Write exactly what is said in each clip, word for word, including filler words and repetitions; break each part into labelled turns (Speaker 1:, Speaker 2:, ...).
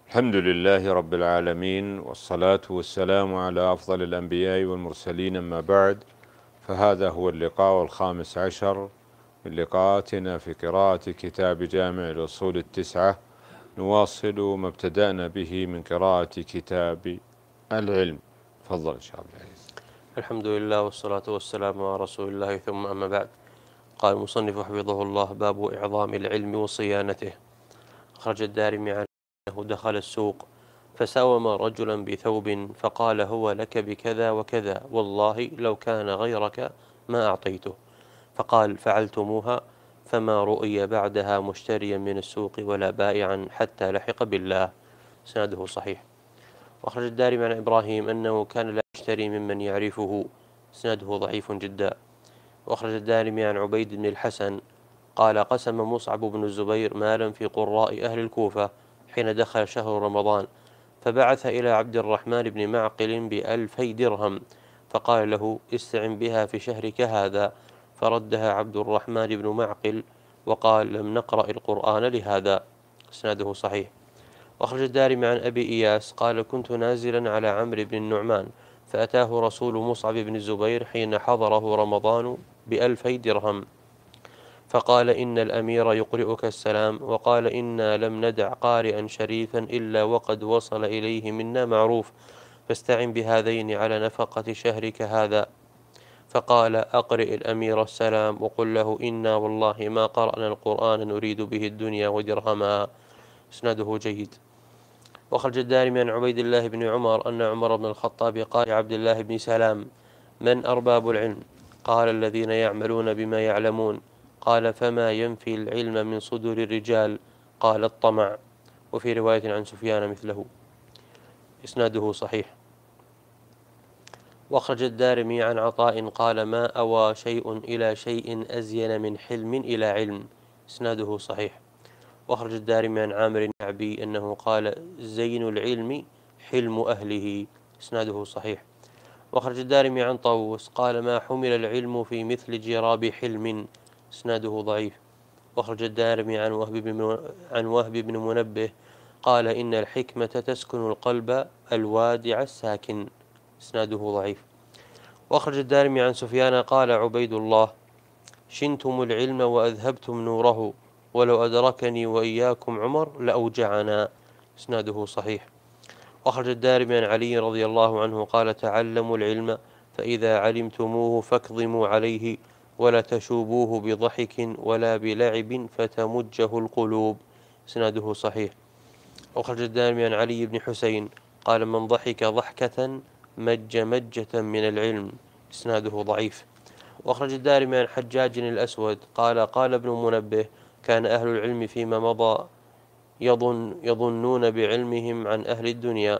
Speaker 1: الحمد لله رب العالمين، والصلاة والسلام على أفضل الأنبياء والمرسلين، أما بعد، فهذا هو اللقاء الخامس عشر من لقاءاتنا في قراءة كتاب جامع الأصول التسعة. نواصل ما ابتدأنا به من قراءة كتاب العلم. تفضل إن شاء الله.
Speaker 2: الحمد لله والصلاة والسلام على رسول الله، ثم أما بعد. قال المصنف حفظه الله: باب إعظام العلم وصيانته. أخرج الدارمي عنه أنه دخل السوق فساوم رجلا بثوب فقال: هو لك بكذا وكذا، والله لو كان غيرك ما أعطيته. فقال: فعلتموها؟ فما رؤي بعدها مشتريا من السوق ولا بائعا حتى لحق بالله. سنده صحيح. وأخرج الدارمي عن إبراهيم أنه كان لا يشتري ممن يعرفه. سنده ضعيف جدا. وأخرج الدارمي عن عبيد بن الحسن قال: قسم مصعب بن الزبير مالا في قراء أهل الكوفة حين دخل شهر رمضان، فبعث إلى عبد الرحمن بن معقل بألفي درهم، فقال له: استعن بها في شهرك هذا. فردها عبد الرحمن بن معقل وقال: لم نقرأ القرآن لهذا. سنده صحيح. وأخرج الدارمي عن أبي إياس قال: كنت نازلا على عمرو بن النعمان، فأتاه رسول مصعب بن الزبير حين حضره رمضان بألفي درهم، فقال: إن الأمير يقرئك السلام، وقال: إنا لم ندع قارئا شريفا إلا وقد وصل إليه منا معروف، فاستعن بهذين على نفقة شهرك هذا. فقال: أقرئ الأمير السلام وقل له: إنا والله ما قرأنا القرآن نريد به الدنيا ودرهمها. اسناده جيد. وأخرج الدارمي عن عبيد الله بن عمر أن عمر بن الخطاب قال لعبد الله بن سلام: من أرباب العلم؟ قال: الذين يعملون بما يعلمون. قال: فما ينفي العلم من صدور الرجال؟ قال: الطمع. وفي رواية عن سفيان مثله. إسناده صحيح. وأخرج الدارمي عن عطاء قال: ما أوى شيء إلى شيء أزين من حلم إلى علم. إسناده صحيح. وأخرج الدارمي عن عامر النعبي أنه قال: زين العلم حلم أهله. إسناده صحيح. وأخرج الدارمي عن طاووس قال: ما حمل العلم في مثل جراب حلم. إسناده ضعيف. وأخرج الدارمي عن وهب بن عن وهب بن منبه قال: إن الحكمة تسكن القلب الوادع الساكن. إسناده ضعيف. وأخرج الدارمي عن سفيان قال عبيد الله: شنتم العلم وأذهبتم نوره، ولو أدركني وإياكم عمر لأوجعنا. إسناده صحيح. وأخرج الدارمي عن علي رضي الله عنه قال: تعلموا العلم فإذا علمتموه فاكظموا عليه، ولا تشوبوه بضحك ولا بلعب فتمجه القلوب. إسناده صحيح. وأخرج الدارمي عن علي بن حسين قال: من ضحك ضحكة مج مجة من العلم. إسناده ضعيف. وأخرج الدارمي عن حجاج الأسود قال: قال ابن منبه: كان أهل العلم فيما مضى يظن يظنون بعلمهم عن أهل الدنيا،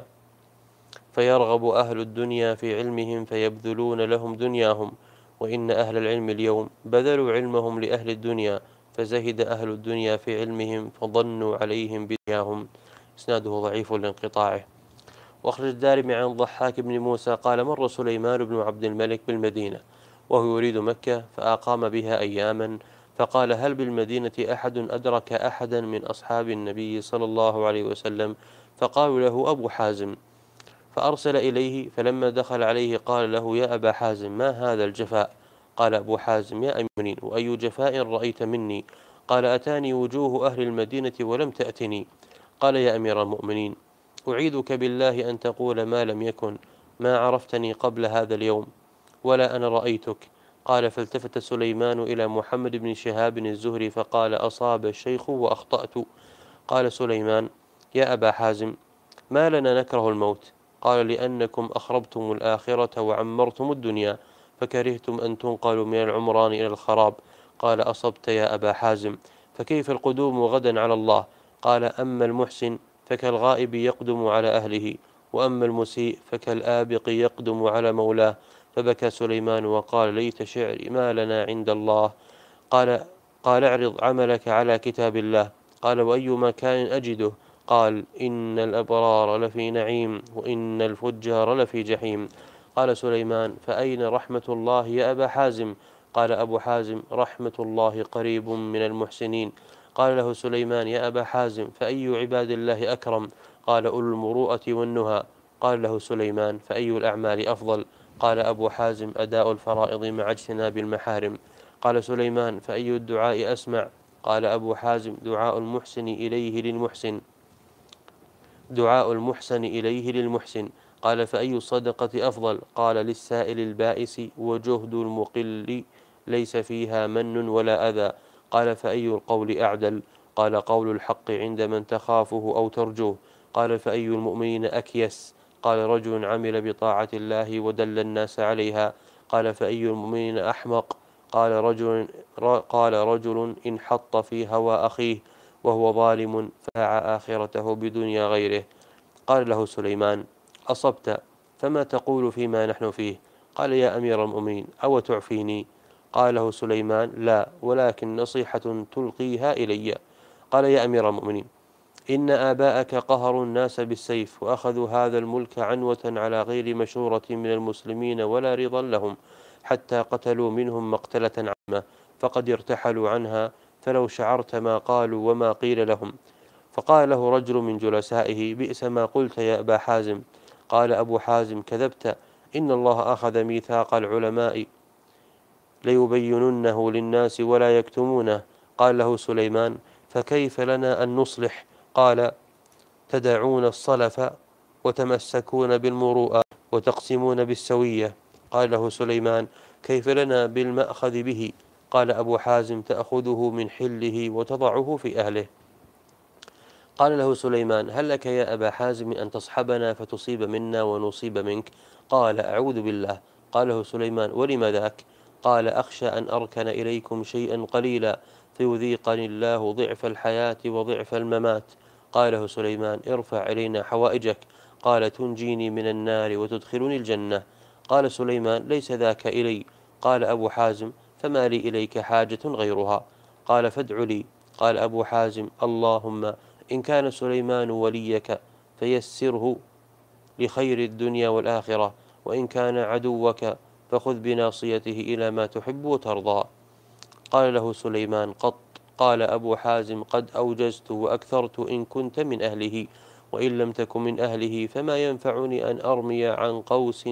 Speaker 2: فيرغب أهل الدنيا في علمهم فيبذلون لهم دنياهم، وإن أهل العلم اليوم بذلوا علمهم لأهل الدنيا، فزهد أهل الدنيا في علمهم فظنوا عليهم بدنياهم. إسناده ضعيف لانقطاعه. وأخرج الدارمي عن ضحاك بن موسى قال: مر سليمان بن عبد الملك بالمدينة وهو يريد مكة، فأقام بها أياما، فقال: هل بالمدينة أحد أدرك أحدا من أصحاب النبي صلى الله عليه وسلم؟ فقالوا له: أبو حازم. فأرسل إليه، فلما دخل عليه قال له: يا أبا حازم، ما هذا الجفاء؟ قال أبو حازم: يا أمير، وأي جفاء رأيت مني؟ قال: أتاني وجوه أهل المدينة ولم تأتني. قال: يا أمير المؤمنين، أعيذك بالله أن تقول ما لم يكن، ما عرفتني قبل هذا اليوم ولا أنا رأيتك. قال: فالتفت سليمان إلى محمد بن شهاب الزهري فقال: أصاب الشيخ وأخطأت. قال سليمان: يا أبا حازم، ما لنا نكره الموت؟ قال: لأنكم أخربتم الآخرة وعمرتم الدنيا، فكرهتم أن تنقلوا من العمران إلى الخراب. قال: أصبت يا أبا حازم، فكيف القدوم غدا على الله؟ قال: أما المحسن فكالغائب يقدم على أهله، وأما المسيء فكالآبق يقدم على مولاه. فبكى سليمان وقال: ليت شعري ما لنا عند الله. قال قال اعرض عملك على كتاب الله. قال: وأي مكان أجده؟ قال: إن الأبرار لفي نعيم، وإن الفجار لفي جحيم. قال سليمان: فأين رحمة الله يا أبا حازم؟ قال أبو حازم: رحمة الله قريب من المحسنين. قال له سليمان: يا أبا حازم، فأي عباد الله أكرم؟ قال أولو المروءة والنهى. قال له سليمان: فأي الأعمال أفضل؟ قال أبو حازم: أداء الفرائض مع اجتناب المحارم. قال سليمان: فأي الدعاء أسمع؟ قال أبو حازم: دعاء المحسن إليه للمحسن دعاء المحسن إليه للمحسن. قال: فأي الصدقة أفضل؟ قال: للسائل البائس وجهد المقل ليس فيها من ولا أذى. قال: فأي القول أعدل؟ قال: قول الحق عند من تخافه أو ترجوه. قال: فأي المؤمنين أكيس؟ قال: رجل عمل بطاعة الله ودل الناس عليها. قال: فأي المؤمنين أحمق؟ قال رجل, قال رجل انحط في هوى أخيه وهو ظالم فاع آخرته بدنيا غيره. قال له سليمان: أصبت، فما تقول فيما نحن فيه؟ قال: يا أمير المؤمنين، أو تعفيني؟ قال له سليمان: لا، ولكن نصيحة تلقيها إلي. قال: يا أمير المؤمنين، إن آباءك قهروا الناس بالسيف، وأخذوا هذا الملك عنوة على غير مشورة من المسلمين ولا رضا لهم، حتى قتلوا منهم مقتلة عامة، فقد ارتحلوا عنها، فلو شعرت ما قالوا وما قيل لهم. فقال له رجل من جلسائه: بئس ما قلت يا أبا حازم. قال أبو حازم: كذبت، إن الله أخذ ميثاق العلماء ليبيننه للناس ولا يكتمونه. قال له سليمان: فكيف لنا أن نصلح؟ قال: تدعون الصلف وتمسكون بالمروءة وتقسمون بالسوية. قال له سليمان: كيف لنا بالمأخذ به؟ قال أبو حازم: تأخذه من حله وتضعه في أهله. قال له سليمان: هل لك يا أبا حازم أن تصحبنا فتصيب منا ونصيب منك؟ قال: أعوذ بالله. قال له سليمان: ولم ذاك؟ قال: أخشى أن أركن إليكم شيئا قليلا فيذيقني الله ضعف الحياة وضعف الممات. قال له سليمان: ارفع إلينا حوائجك. قال: تنجيني من النار وتدخلني الجنة. قال سليمان: ليس ذاك إلي. قال أبو حازم: فما لي إليك حاجة غيرها. قال: فادع لي. قال أبو حازم: اللهم إن كان سليمان وليك فيسره لخير الدنيا والآخرة، وإن كان عدوك فخذ بناصيته إلى ما تحب وترضى. قال له سليمان: قط. قال أبو حازم: قد أوجزت وأكثرت إن كنت من أهله، وإن لم تكن من أهله فما ينفعني أن أرمي عن قوس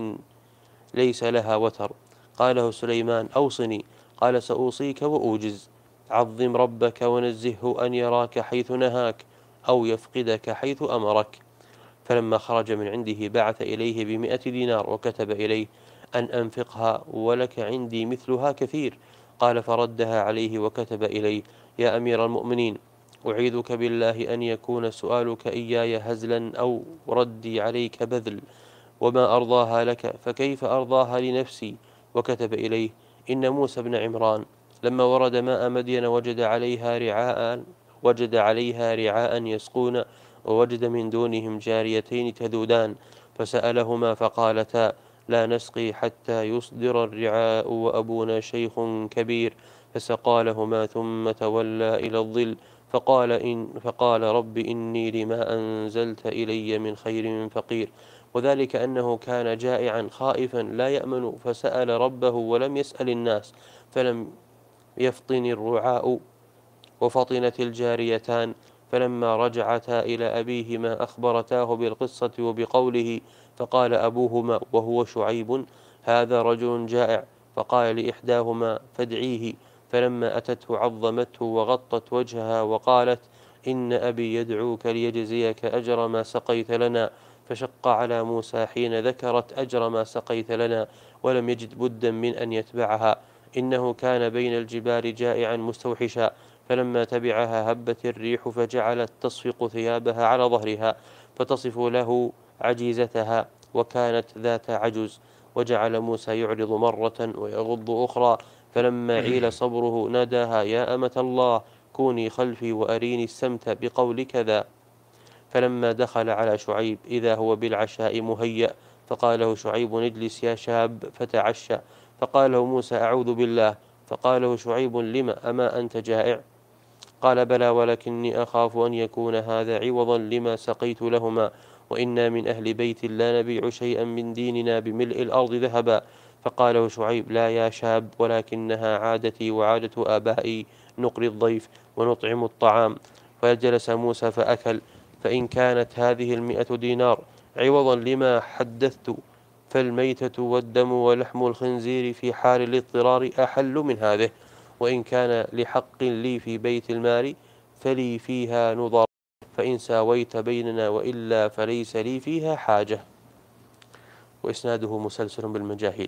Speaker 2: ليس لها وتر. قال له سليمان: أوصني. قال: سأوصيك وأوجز. عظم ربك ونزهه أن يراك حيث نهاك أو يفقدك حيث أمرك. فلما خرج من عنده بعث إليه بمئة دينار وكتب إليه أن أنفقها ولك عندي مثلها كثير. قال: فردها عليه وكتب إليه: يا أمير المؤمنين، أعيذك بالله أن يكون سؤالك إياي هزلا أو ردي عليك بذل، وما أرضاها لك فكيف أرضاها لنفسي. وكتب إليه: إن موسى بن عمران لما ورد ماء مدين وجد عليها رعاء وجد عليها رعاء يسقون، ووجد من دونهم جاريتين تذودان، فسألهما فقالتا: لا نسقي حتى يصدر الرعاء وأبونا شيخ كبير. فسقى لهما ثم تولى إلى الظل فقال, إن فقال رب إني لما أنزلت إلي من خير فقير. وذلك أنه كان جائعا خائفا لا يأمن، فسأل ربه ولم يسأل الناس، فلم يفطن الرعاء وفطنت الجاريتان. فلما رجعتا إلى أبيهما أخبرتاه بالقصة وبقوله، فقال أبوهما وهو شعيب: هذا رجل جائع. فقال لإحداهما: فادعيه. فلما أتته عظمته وغطت وجهها وقالت: إن أبي يدعوك ليجزيك أجر ما سقيت لنا. فشق على موسى حين ذكرت أجر ما سقيت لنا، ولم يجد بدا من أن يتبعها، إنه كان بين الجبال جائعا مستوحشا. فلما تبعها هبت الريح فجعلت تصفق ثيابها على ظهرها فتصف له عجيزتها، وكانت ذات عجز. وجعل موسى يعرض مرة ويغض أخرى، فلما عيل صبره ناداها: يا أمة الله كوني خلفي وأريني السمت بقول كذا. فلما دخل على شعيب إذا هو بالعشاء مهيأ، فقال له شعيب: اجلس يا شاب فتعشى. فقال له موسى: أعوذ بالله. فقال له شعيب: لم؟ أما أنت جائع؟ قال: بلى، ولكني أخاف أن يكون هذا عوضا لما سقيت لهما، وإنا من أهل بيت لا نبيع شيئا من ديننا بملء الأرض ذهبا. فقال له شعيب: لا يا شاب، ولكنها عادتي وعادة آبائي، نقري الضيف ونطعم الطعام. فجلس موسى فأكل، فإن كانت هذه المئة دينار عوضا لما حدثت فالميتة والدم ولحم الخنزير في حال الاضطرار أحل من هذه، وإن كان لحق لي في بيت المال فلي فيها نظر، فإن ساويت بيننا وإلا فليس لي فيها حاجة. وإسناده مسلسل بالمجاهيل.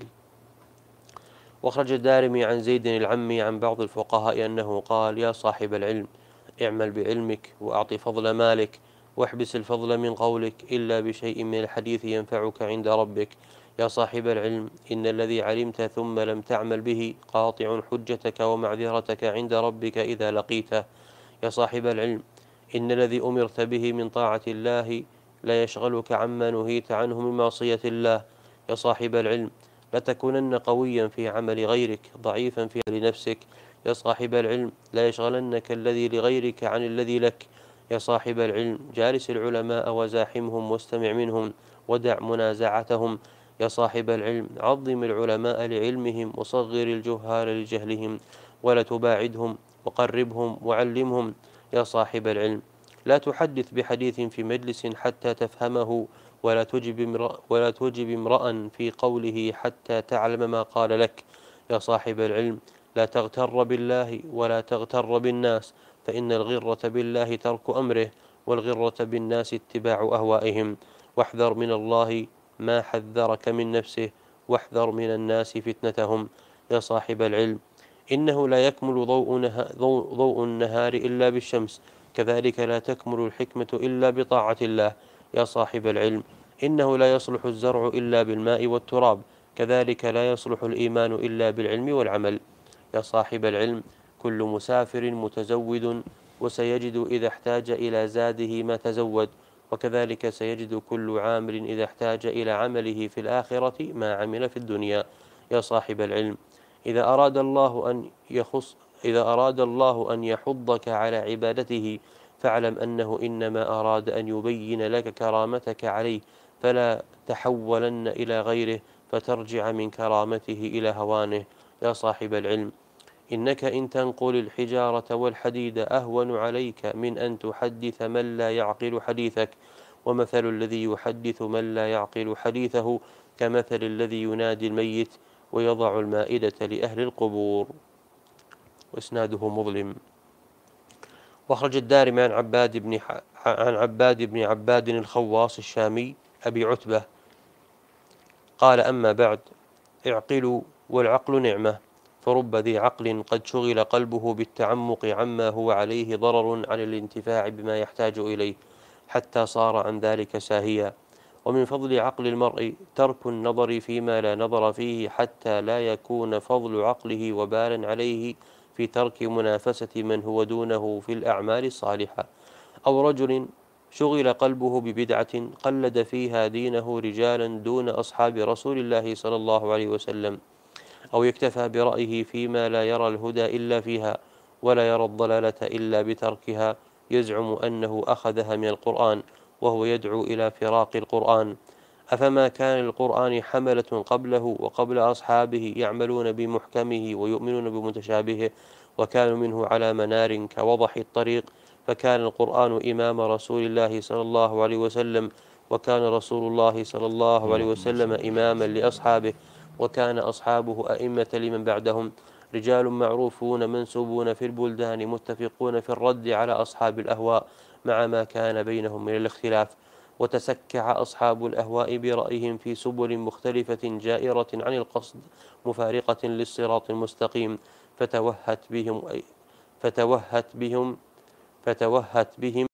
Speaker 2: وأخرج الدارمي عن زيد العمي عن بعض الفقهاء أنه قال: يا صاحب العلم، اعمل بعلمك وأعط فضل مالك، واحبس الفضل من قولك إلا بشيء من الحديث ينفعك عند ربك. يا صاحب العلم، إن الذي علمت ثم لم تعمل به قاطع حجتك ومعذرتك عند ربك إذا لقيته. يا صاحب العلم، إن الذي أمرت به من طاعة الله لا يشغلك عما نهيت عنه من معصية الله. يا صاحب العلم، لا تكونن قويا في عمل غيرك ضعيفا في عمل نفسك. يا صاحب العلم، لا يشغلنك الذي لغيرك عن الذي لك. يا صاحب العلم، جالس العلماء وزاحمهم واستمع منهم ودع منازعتهم. يا صاحب العلم، عظم العلماء لعلمهم وصغر الجهال لجهلهم، ولا تباعدهم وقربهم وعلمهم. يا صاحب العلم، لا تحدث بحديث في مجلس حتى تفهمه، ولا تجب امرأ ولا تجب امرأ في قوله حتى تعلم ما قال لك. يا صاحب العلم، لا تغتر بالله ولا تغتر بالناس، فإن الغرة بالله ترك أمره، والغرة بالناس اتباع أهوائهم. واحذر من الله ما حذرك من نفسه، واحذر من الناس فتنتهم. يا صاحب العلم، إنه لا يكمل ضوء, نها ضوء, ضوء النهار إلا بالشمس، كذلك لا تكمل الحكمة إلا بطاعة الله. يا صاحب العلم، إنه لا يصلح الزرع إلا بالماء والتراب، كذلك لا يصلح الإيمان إلا بالعلم والعمل. يا صاحب العلم، كل مسافر متزود، وسيجد إذا احتاج إلى زاده ما تزود، وكذلك سيجد كل عامل إذا احتاج إلى عمله في الآخرة ما عمل في الدنيا. يا صاحب العلم، إذا أراد الله أن يخص إذا أراد الله أن يحضك على عبادته فاعلم أنه إنما أراد أن يبين لك كرامتك عليه، فلا تحولن إلى غيره فترجع من كرامته إلى هوانه. يا صاحب العلم، إنك إن تنقل الحجارة والحديد أهون عليك من أن تحدث من لا يعقل حديثك، ومثل الذي يحدث من لا يعقل حديثه كمثل الذي ينادي الميت ويضع المائدة لأهل القبور. وإسناده مظلم. وأخرج الدارمي عن عباد بن ح... عن عباد بن عباد الخواص الشامي أبي عتبة قال: أما بعد، اعقلوا، والعقل نعمة، فرب ذي عقل قد شغل قلبه بالتعمق عما هو عليه ضرر عن الانتفاع بما يحتاج إليه، حتى صار عن ذلك ساهيا. ومن فضل عقل المرء ترك النظر فيما لا نظر فيه، حتى لا يكون فضل عقله وبالا عليه في ترك منافسة من هو دونه في الأعمال الصالحة. أو رجل شغل قلبه ببدعة قلد فيها دينه رجالا دون أصحاب رسول الله صلى الله عليه وسلم، أو يكتفى برأيه فيما لا يرى الهدى إلا فيها، ولا يرى الضلالة إلا بتركها، يزعم أنه أخذها من القرآن وهو يدعو إلى فراق القرآن. أفما كان القرآن حملة قبله وقبل أصحابه يعملون بمحكمه ويؤمنون بمتشابهه، وكانوا منه على منار كوضح الطريق، فكان القرآن إمام رسول الله صلى الله عليه وسلم، وكان رسول الله صلى الله عليه وسلم إماما لأصحابه، وكان أصحابه أئمة لمن بعدهم، رجال معروفون منسوبون في البلدان متفقون في الرد على أصحاب الأهواء مع ما كان بينهم من الاختلاف. وتسكع أصحاب الأهواء برأيهم في سبل مختلفة جائرة عن القصد مفارقة للصراط المستقيم، فتوهت بهم فتوهت بهم فتوهت بهم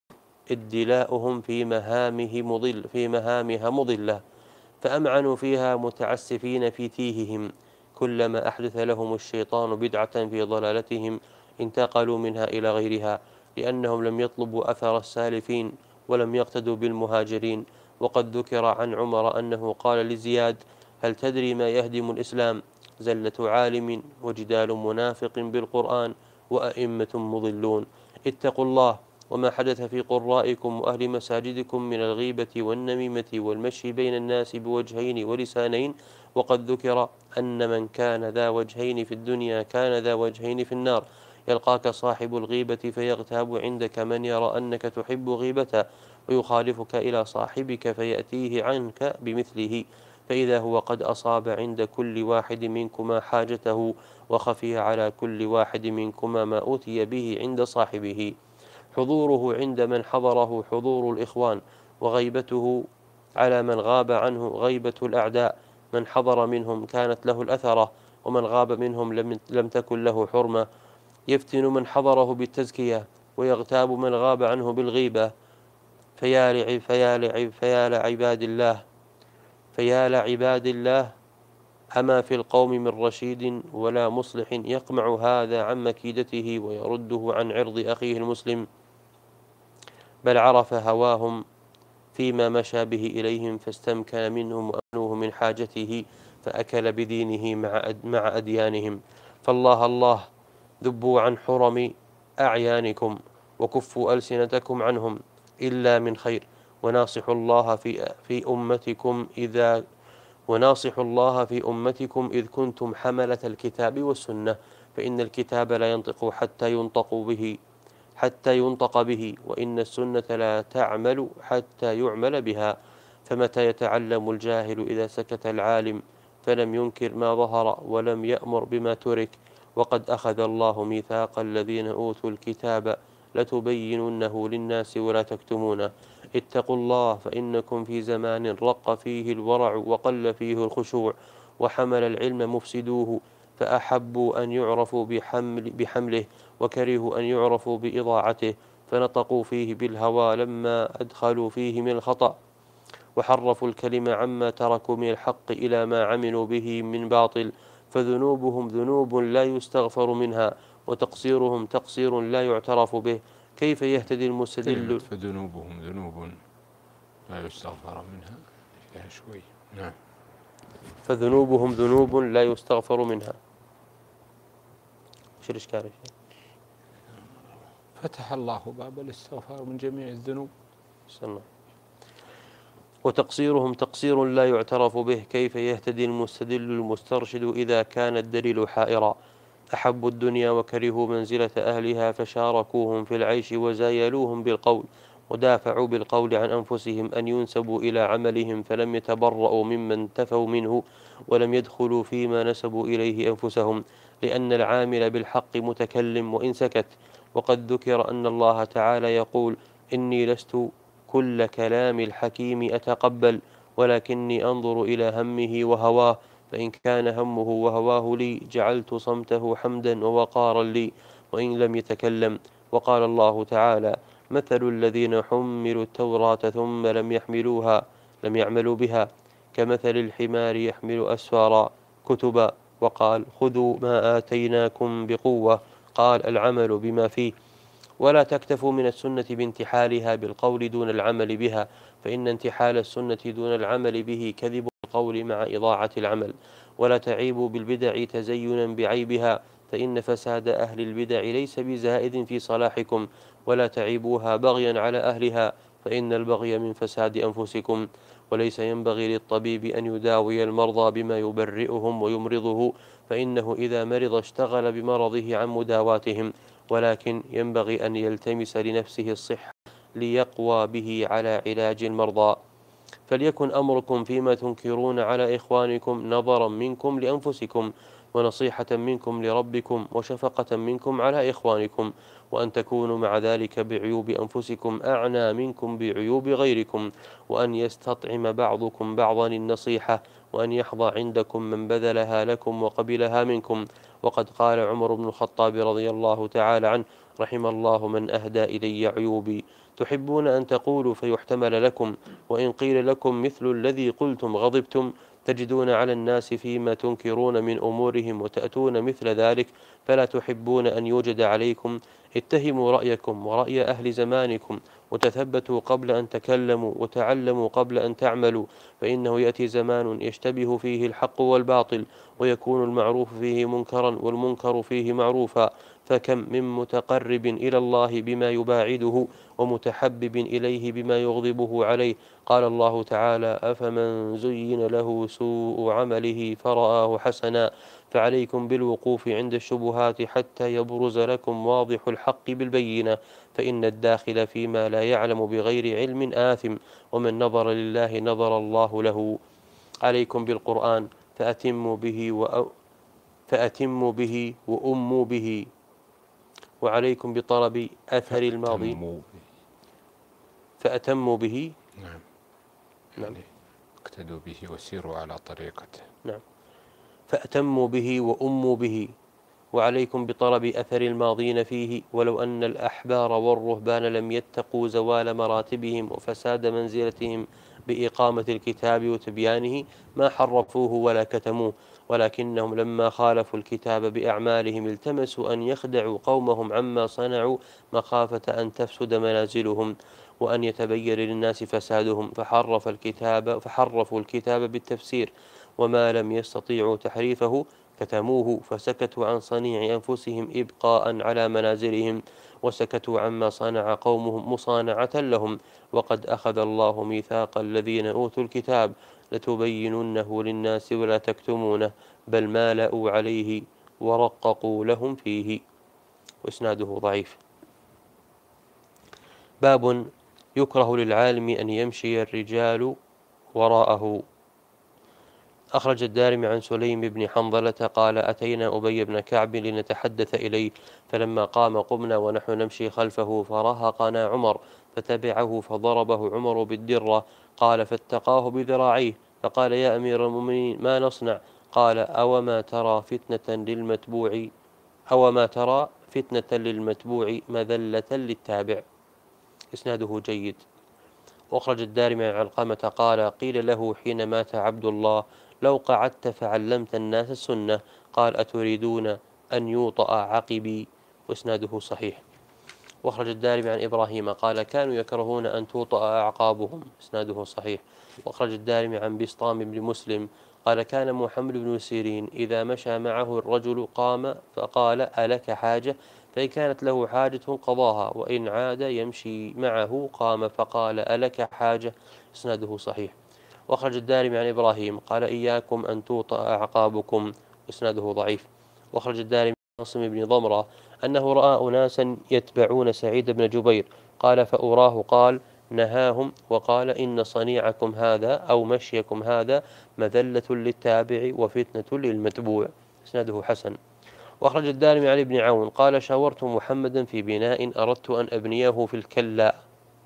Speaker 2: ادلاؤهم في مهامه مضل في مهامها مضلة، فأمعنوا فيها متعسفين في تيههم. كلما أحدث لهم الشيطان بدعة في ضلالتهم انتقلوا منها إلى غيرها، لأنهم لم يطلبوا أثر السالفين ولم يقتدوا بالمهاجرين. وقد ذكر عن عمر أنه قال لزياد: هل تدري ما يهدم الإسلام؟ زلة عالم وجدال منافق بالقرآن وأئمة مضلون. اتقوا الله، وما حدث في قرائكم وأهل مساجدكم من الغيبة والنميمة والمشي بين الناس بوجهين ولسانين. وقد ذكر أن من كان ذا وجهين في الدنيا كان ذا وجهين في النار. يلقاك صاحب الغيبة فيغتاب عندك من يرى أنك تحب غيبته، ويخالفك إلى صاحبك فيأتيه عنك بمثله، فإذا هو قد أصاب عند كل واحد منكما حاجته، وخفي على كل واحد منكما ما أوتي به عند صاحبه. حضوره عند من حضره حضور الإخوان، وغيبته على من غاب عنه غيبة الأعداء. من حضر منهم كانت له الأثرة، ومن غاب منهم لم, لم تكن له حرمة. يفتن من حضره بالتزكية، ويغتاب من غاب عنه بالغيبة. فيا لعب فيا لعب فيا لعباد الله فيا لعباد الله أما في القوم من رشيد ولا مصلح يقمع هذا عن مكيدته ويرده عن عرض أخيه المسلم، بل عرف هواهم فيما مشى به إليهم، فاستمكن منهم وأمنوه من حاجته، فأكل بدينه مع مع أديانهم. فالله الله ذبوا عن حرم أعيانكم، وكفوا ألسنتكم عنهم إلا من خير، وناصحوا الله في في أمتكم إذا وناصحوا الله في أمتكم إذ كنتم حملة الكتاب والسنة، فإن الكتاب لا ينطق حتى ينطق به حتى ينطق به، وإن السنة لا تعمل حتى يعمل بها. فمتى يتعلم الجاهل إذا سكت العالم، فلم ينكر ما ظهر ولم يأمر بما ترك. وقد أخذ الله ميثاق الذين أوتوا الكتاب لتبيننه للناس ولا تكتمونه. اتقوا الله، فإنكم في زمان رق فيه الورع وقل فيه الخشوع، وحمل العلم مفسدوه، فأحبوا أن يعرفوا بحمل بحمله، وكرهوا أن يعرفوا بإضاعته، فنطقوا فيه بالهوى لما أدخلوا فيه من الخطأ، وحرفوا الكلمة عما تركوا من الحق إلى ما عملوا به من باطل. فذنوبهم ذنوب لا يستغفر منها، وتقصيرهم تقصير لا يعترف به. كيف يهتدي المستدل؟
Speaker 1: فذنوبهم ذنوب لا يستغفر منها فيها شوي. نعم.
Speaker 2: فذنوبهم ذنوب لا يستغفر منها. شو الإشكال؟
Speaker 1: فتح الله باب الاستغفار من جميع الذنوب.
Speaker 2: سلام. وتقصيرهم تقصير لا يعترف به. كيف يهتدي المستدل المسترشد إذا كان الدليل حائرا؟ أحبوا الدنيا وكرهوا منزلة أهلها، فشاركوهم في العيش وزايلوهم بالقول، ودافعوا بالقول عن أنفسهم أن ينسبوا إلى عملهم، فلم يتبرؤوا ممن تفوا منه، ولم يدخلوا فيما نسبوا إليه أنفسهم، لأن العامل بالحق متكلم وإن سكت. وقد ذكر أن الله تعالى يقول: إني لست كل كلام الحكيم أتقبل، ولكني أنظر إلى همه وهواه، فإن كان همه وهواه لي جعلت صمته حمدا ووقارا لي، وإن لم يتكلم. وقال الله تعالى: مثل الذين حملوا التوراة ثم لم يحملوها لم يعملوا بها كمثل الحمار يحمل أسفارا كتبا. وقال: خذوا ما آتيناكم بقوة، قال: العمل بما فيه. ولا تكتفوا من السنة بانتحالها بالقول دون العمل بها، فإن انتحال السنة دون العمل به كذب القول مع إضاعة العمل. ولا تعيبوا بالبدع تزينا بعيبها، فإن فساد أهل البدع ليس بزائد في صلاحكم، ولا تعيبوها بغيا على أهلها، فإن البغي من فساد أنفسكم. وليس ينبغي للطبيب أن يداوي المرضى بما يبرئهم ويمرضه، فإنه إذا مرض اشتغل بمرضه عن مداواتهم، ولكن ينبغي أن يلتمس لنفسه الصحة ليقوى به على علاج المرضى. فليكن أمركم فيما تنكرون على إخوانكم نظرا منكم لأنفسكم، ونصيحة منكم لربكم، وشفقة منكم على إخوانكم، وأن تكونوا مع ذلك بعيوب أنفسكم أعنى منكم بعيوب غيركم، وأن يستطعم بعضكم بعضا النصيحة، وأن يحظى عندكم من بذلها لكم وقبلها منكم. وقد قال عمر بن الخطاب رضي الله تعالى عنه: رحم الله من أهدى إلي عيوبي. تحبون أن تقولوا فيحتمل لكم، وإن قيل لكم مثل الذي قلتم غضبتم. تجدون على الناس فيما تنكرون من أمورهم وتأتون مثل ذلك، فلا تحبون أن يوجد عليكم. اتهموا رأيكم ورأي أهل زمانكم، وتثبتوا قبل أن تكلموا، وتعلموا قبل أن تعملوا، فإنه يأتي زمان يشتبه فيه الحق والباطل، ويكون المعروف فيه منكرا والمنكر فيه معروفا، فكم من متقرب إلى الله بما يباعده ومتحبب إليه بما يغضبه عليه. قال الله تعالى: أفمن زين له سوء عمله فرآه حسنا فعليكم بالوقوف عند الشبهات حتى يبرز لكم واضح الحق بالبينة، فإن الداخل فيما لا يعلم بغير علم آثم، ومن نظر لله نظر الله له. عليكم بالقرآن فأتموا به وأ... فأتموا به وأموا به، وعليكم بطلب أثر الماضي
Speaker 1: فأتموا
Speaker 2: فأتموا به.
Speaker 1: نعم.
Speaker 2: نعم.
Speaker 1: يعني اقتدوا به وسيروا على طريقته.
Speaker 2: نعم. فأتموا به وأموا به، وعليكم بطلب أثر الماضين فيه، ولو أن الأحبار والرهبان لم يتقوا زوال مراتبهم وفساد منزلتهم بإقامة الكتاب وتبيانه ما حرفوه ولا كتموه، ولكنهم لما خالفوا الكتاب بأعمالهم التمسوا أن يخدعوا قومهم عما صنعوا مخافة أن تفسد منازلهم وأن يتبين للناس فسادهم، فحرف الكتاب فحرفوا الكتاب بالتفسير، وما لم يستطيعوا تحريفه كتموه، فسكتوا عن صنيع أنفسهم إبقاء على منازلهم، وسكتوا عما صنع قومهم مصانعة لهم. وقد أخذ الله ميثاق الذين أوتوا الكتاب لتبيننه للناس ولا تكتمونه، بل مالأوا عليه ورققوا لهم فيه. وإسناده ضعيف. باب يكره للعالم أن يمشي الرجال وراءه. أخرج الدارمي عن سليم بن حنظلة قال: أتينا أبي بن كعب لنتحدث إليه، فلما قام قمنا ونحن نمشي خلفه فرهقنا عمر فتبعه فضربه عمر بالدرة. قال: فاتقاه بذراعيه فقال: يا أمير المؤمنين ما نصنع؟ قال: أوما ترى فتنة للمتبوع أوما ترى فتنة للمتبوع مذلة للتابع. إسناده جيد. وأخرج الدارمي عن علقمة قال: قيل له حين مات عبد الله: لو قعدت فعلمت الناس السنة. قال: أتريدون أن يوطأ عقبي؟ وإسناده صحيح. وأخرج الدارمي عن إبراهيم قال: كانوا يكرهون أن توطأ أعقابهم. إسناده صحيح. وأخرج الدارمي عن بسطام بن مسلم قال: كان محمد بن سيرين إذا مشى معه الرجل قام فقال: ألك حاجة؟ فإن كانت له حاجة قضاها، وإن عاد يمشي معه قام فقال: ألك حاجة؟ إسناده صحيح. وأخرج الدارمي عن إبراهيم قال: إياكم أن توطأ أعقابكم. إسناده ضعيف. وأخرج الدارمي عن عاصم بن ضمرة أنه رأى أناسا يتبعون سعيد بن جبير، قال: فأراه قال نهاهم وقال: إن صنيعكم هذا أو مشيكم هذا مذلة للتابع وفتنة للمتبوع. إسناده حسن. وأخرج الدارمي عن ابن عون قال: شاورت محمدا في بناء أردت أن أبنيه في الكلاء،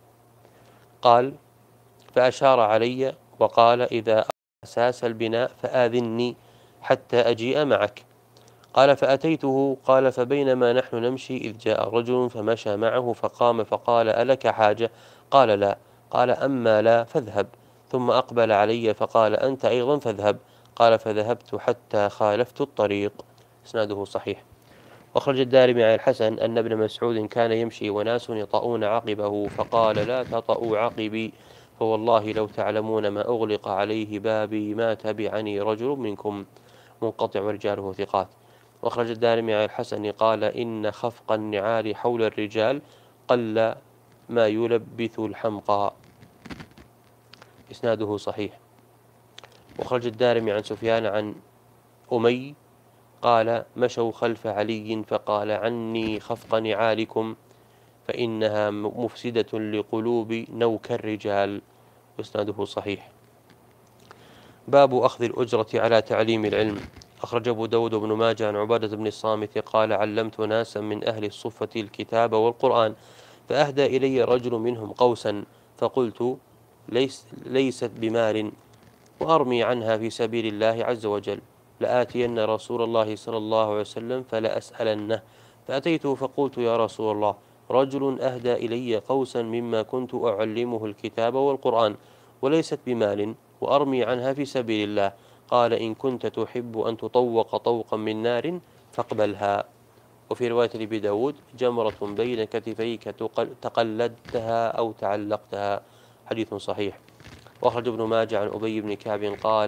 Speaker 2: قال: فأشار علي وقال: إذا أساس البناء فآذني حتى أجيء معك. قال: فأتيته. قال: فبينما نحن نمشي إذ جاء رجل فمشى معه فقام فقال: ألك حاجة؟ قال: لا. قال: أما لا فاذهب. ثم أقبل علي فقال: أنت أيضا فاذهب. قال: فذهبت حتى خالفت الطريق. إسناده صحيح. وأخرج الدارمي عن الحسن أن ابن مسعود كان يمشي وناس يطؤون عقبه فقال: لا تطؤوا عقبي، فوالله لو تعلمون ما أغلق عليه بابي ما تبعني رجل منكم. منقطع ورجاله ثقات. وأخرج الدارمي عن الحسن قال: إن خفق النعال حول الرجال قل ما يلبث الحمقى. إسناده صحيح. وأخرج الدارمي عن سفيان عن أمي قال: مشوا خلف علي فقال: عني خفق نعالكم فإنها مفسدة لقلوب نوك الرجال. إسناده صحيح. باب أخذ الأجرة على تعليم العلم. أخرج أبو داود بن ماجه عن عبادة بن الصامت قال: علمت ناسا من أهل الصفة الكتاب والقرآن، فأهدى إلي رجل منهم قوسا، فقلت: ليس ليست بمال، وأرمي عنها في سبيل الله عز وجل، لآتين رسول الله صلى الله عليه وسلم فلأسألنه. فأتيته فقلت: يا رسول الله، رجل أهدى إلي قوسا مما كنت أعلمه الكتاب والقرآن، وليست بمال، وأرمي عنها في سبيل الله. قال: إن كنت تحب أن تطوق طوقا من نار فاقبلها. وفي رواية لأبي داود: جمرة بين كتفيك تقلدتها أو تعلقتها. حديث صحيح. وأخرج ابن ماجه عن أبي بن كعب قال: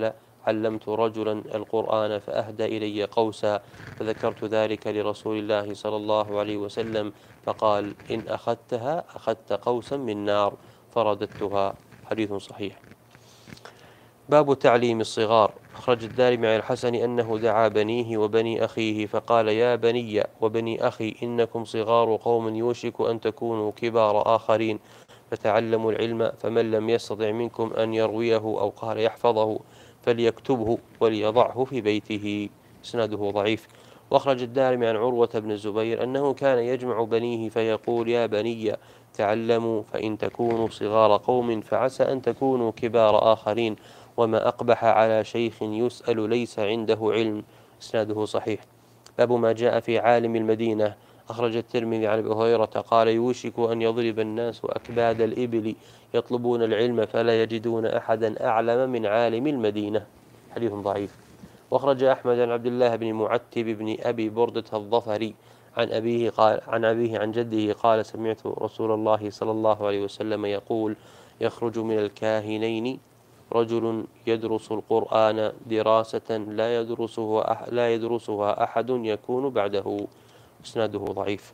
Speaker 2: علمت رجلا القرآن فأهدى إلي قوسا، فذكرت ذلك لرسول الله صلى الله عليه وسلم فقال إن أخذتها أخذت قوسا من نار، فرددتها. حديث صحيح. باب تعليم الصغار. أخرج الدارمي عن الحسن أنه دعا بنيه وبني أخيه فقال يا بني وبني أخي إنكم صغار قوم يوشك أن تكونوا كبار آخرين، فتعلموا العلم، فمن لم يستطع منكم أن يرويه أو قال يحفظه فليكتبه وليضعه في بيته. إسناده ضعيف. وأخرج الدارمي عن عروة بن الزبير أنه كان يجمع بنيه فيقول يا بني تعلموا، فإن تكونوا صغار قوم فعسى أن تكونوا كبار آخرين، وما أقبح على شيخ يسأل ليس عنده علم. إسناده صحيح. باب ما جاء في عالم المدينة. أخرج الترمذي عن أبي هريرة قال يوشك أن يضرب الناس أكباد الإبل يطلبون العلم فلا يجدون أحدا أعلم من عالم المدينة. حديث ضعيف. وأخرج أحمد عن عبد الله بن معتب بن أبي بردة الظفري عن أبيه قال عن أبيه عن جده قال سمعت رسول الله صلى الله عليه وسلم يقول يخرج من الكاهنين رجل يدرس القرآن دراسة لا يدرسه لا يدرسها أحد يكون بعده. إسناده ضعيف.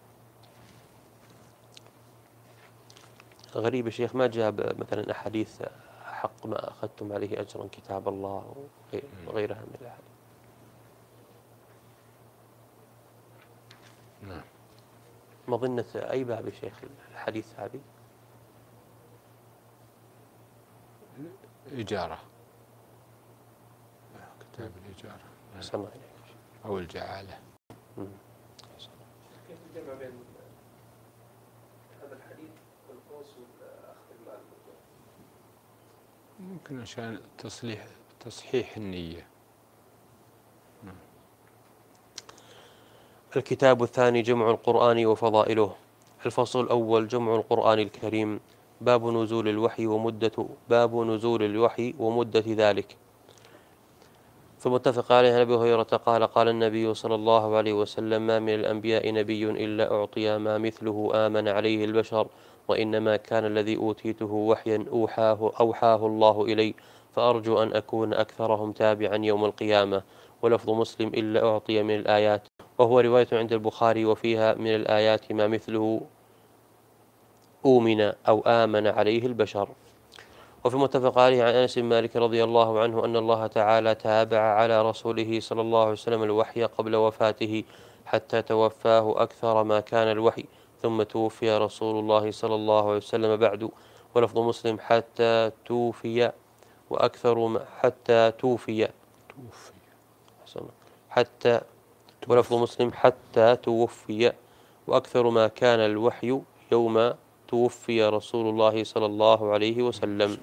Speaker 2: غريب الشيخ ما جاب مثلا أحاديث حق ما أخذتم عليه أجرا كتاب الله وغيرها من الأحاديث.
Speaker 1: نعم.
Speaker 2: مظنة أي باب الشيخ الحديث هذه؟
Speaker 1: إجارة، كتاب الإجارة
Speaker 2: سمع
Speaker 1: أو الجعالة.
Speaker 2: كيف الجمع بين هذا الحديث والقوس والأخذ المال؟
Speaker 1: ممكن عشان تصليح تصحيح النية.
Speaker 2: الكتاب الثاني جمع القرآن وفضائله. الفصل الأول جمع القرآن الكريم. باب نزول الوحي ومدة باب نزول الوحي ومدة ذلك. فمتفق عليه عن أبي هريرة قال قال النبي صلى الله عليه وسلم ما من الأنبياء نبي إلا أعطي ما مثله آمن عليه البشر، وإنما كان الذي أوتيته وحيا أوحاه أوحاه الله إلي، فأرجو أن أكون أكثرهم تابعا يوم القيامة. ولفظ مسلم إلا أعطي من الآيات، وهو رواية عند البخاري وفيها من الآيات ما مثله أؤمن أو آمن عليه البشر. وفي متفق عليه عن أنس بن مالك رضي الله عنه أن الله تعالى تابع على رسوله صلى الله عليه وسلم الوحي قبل وفاته حتى توفاه أكثر ما كان الوحي، ثم توفي رسول الله صلى الله عليه وسلم بعد. ولفظ مسلم حتى توفي وأكثر ما حتى توفي حتى ولفظ مسلم حتى توفي وأكثر ما كان الوحي يوم توفي رسول الله صلى الله عليه وسلم.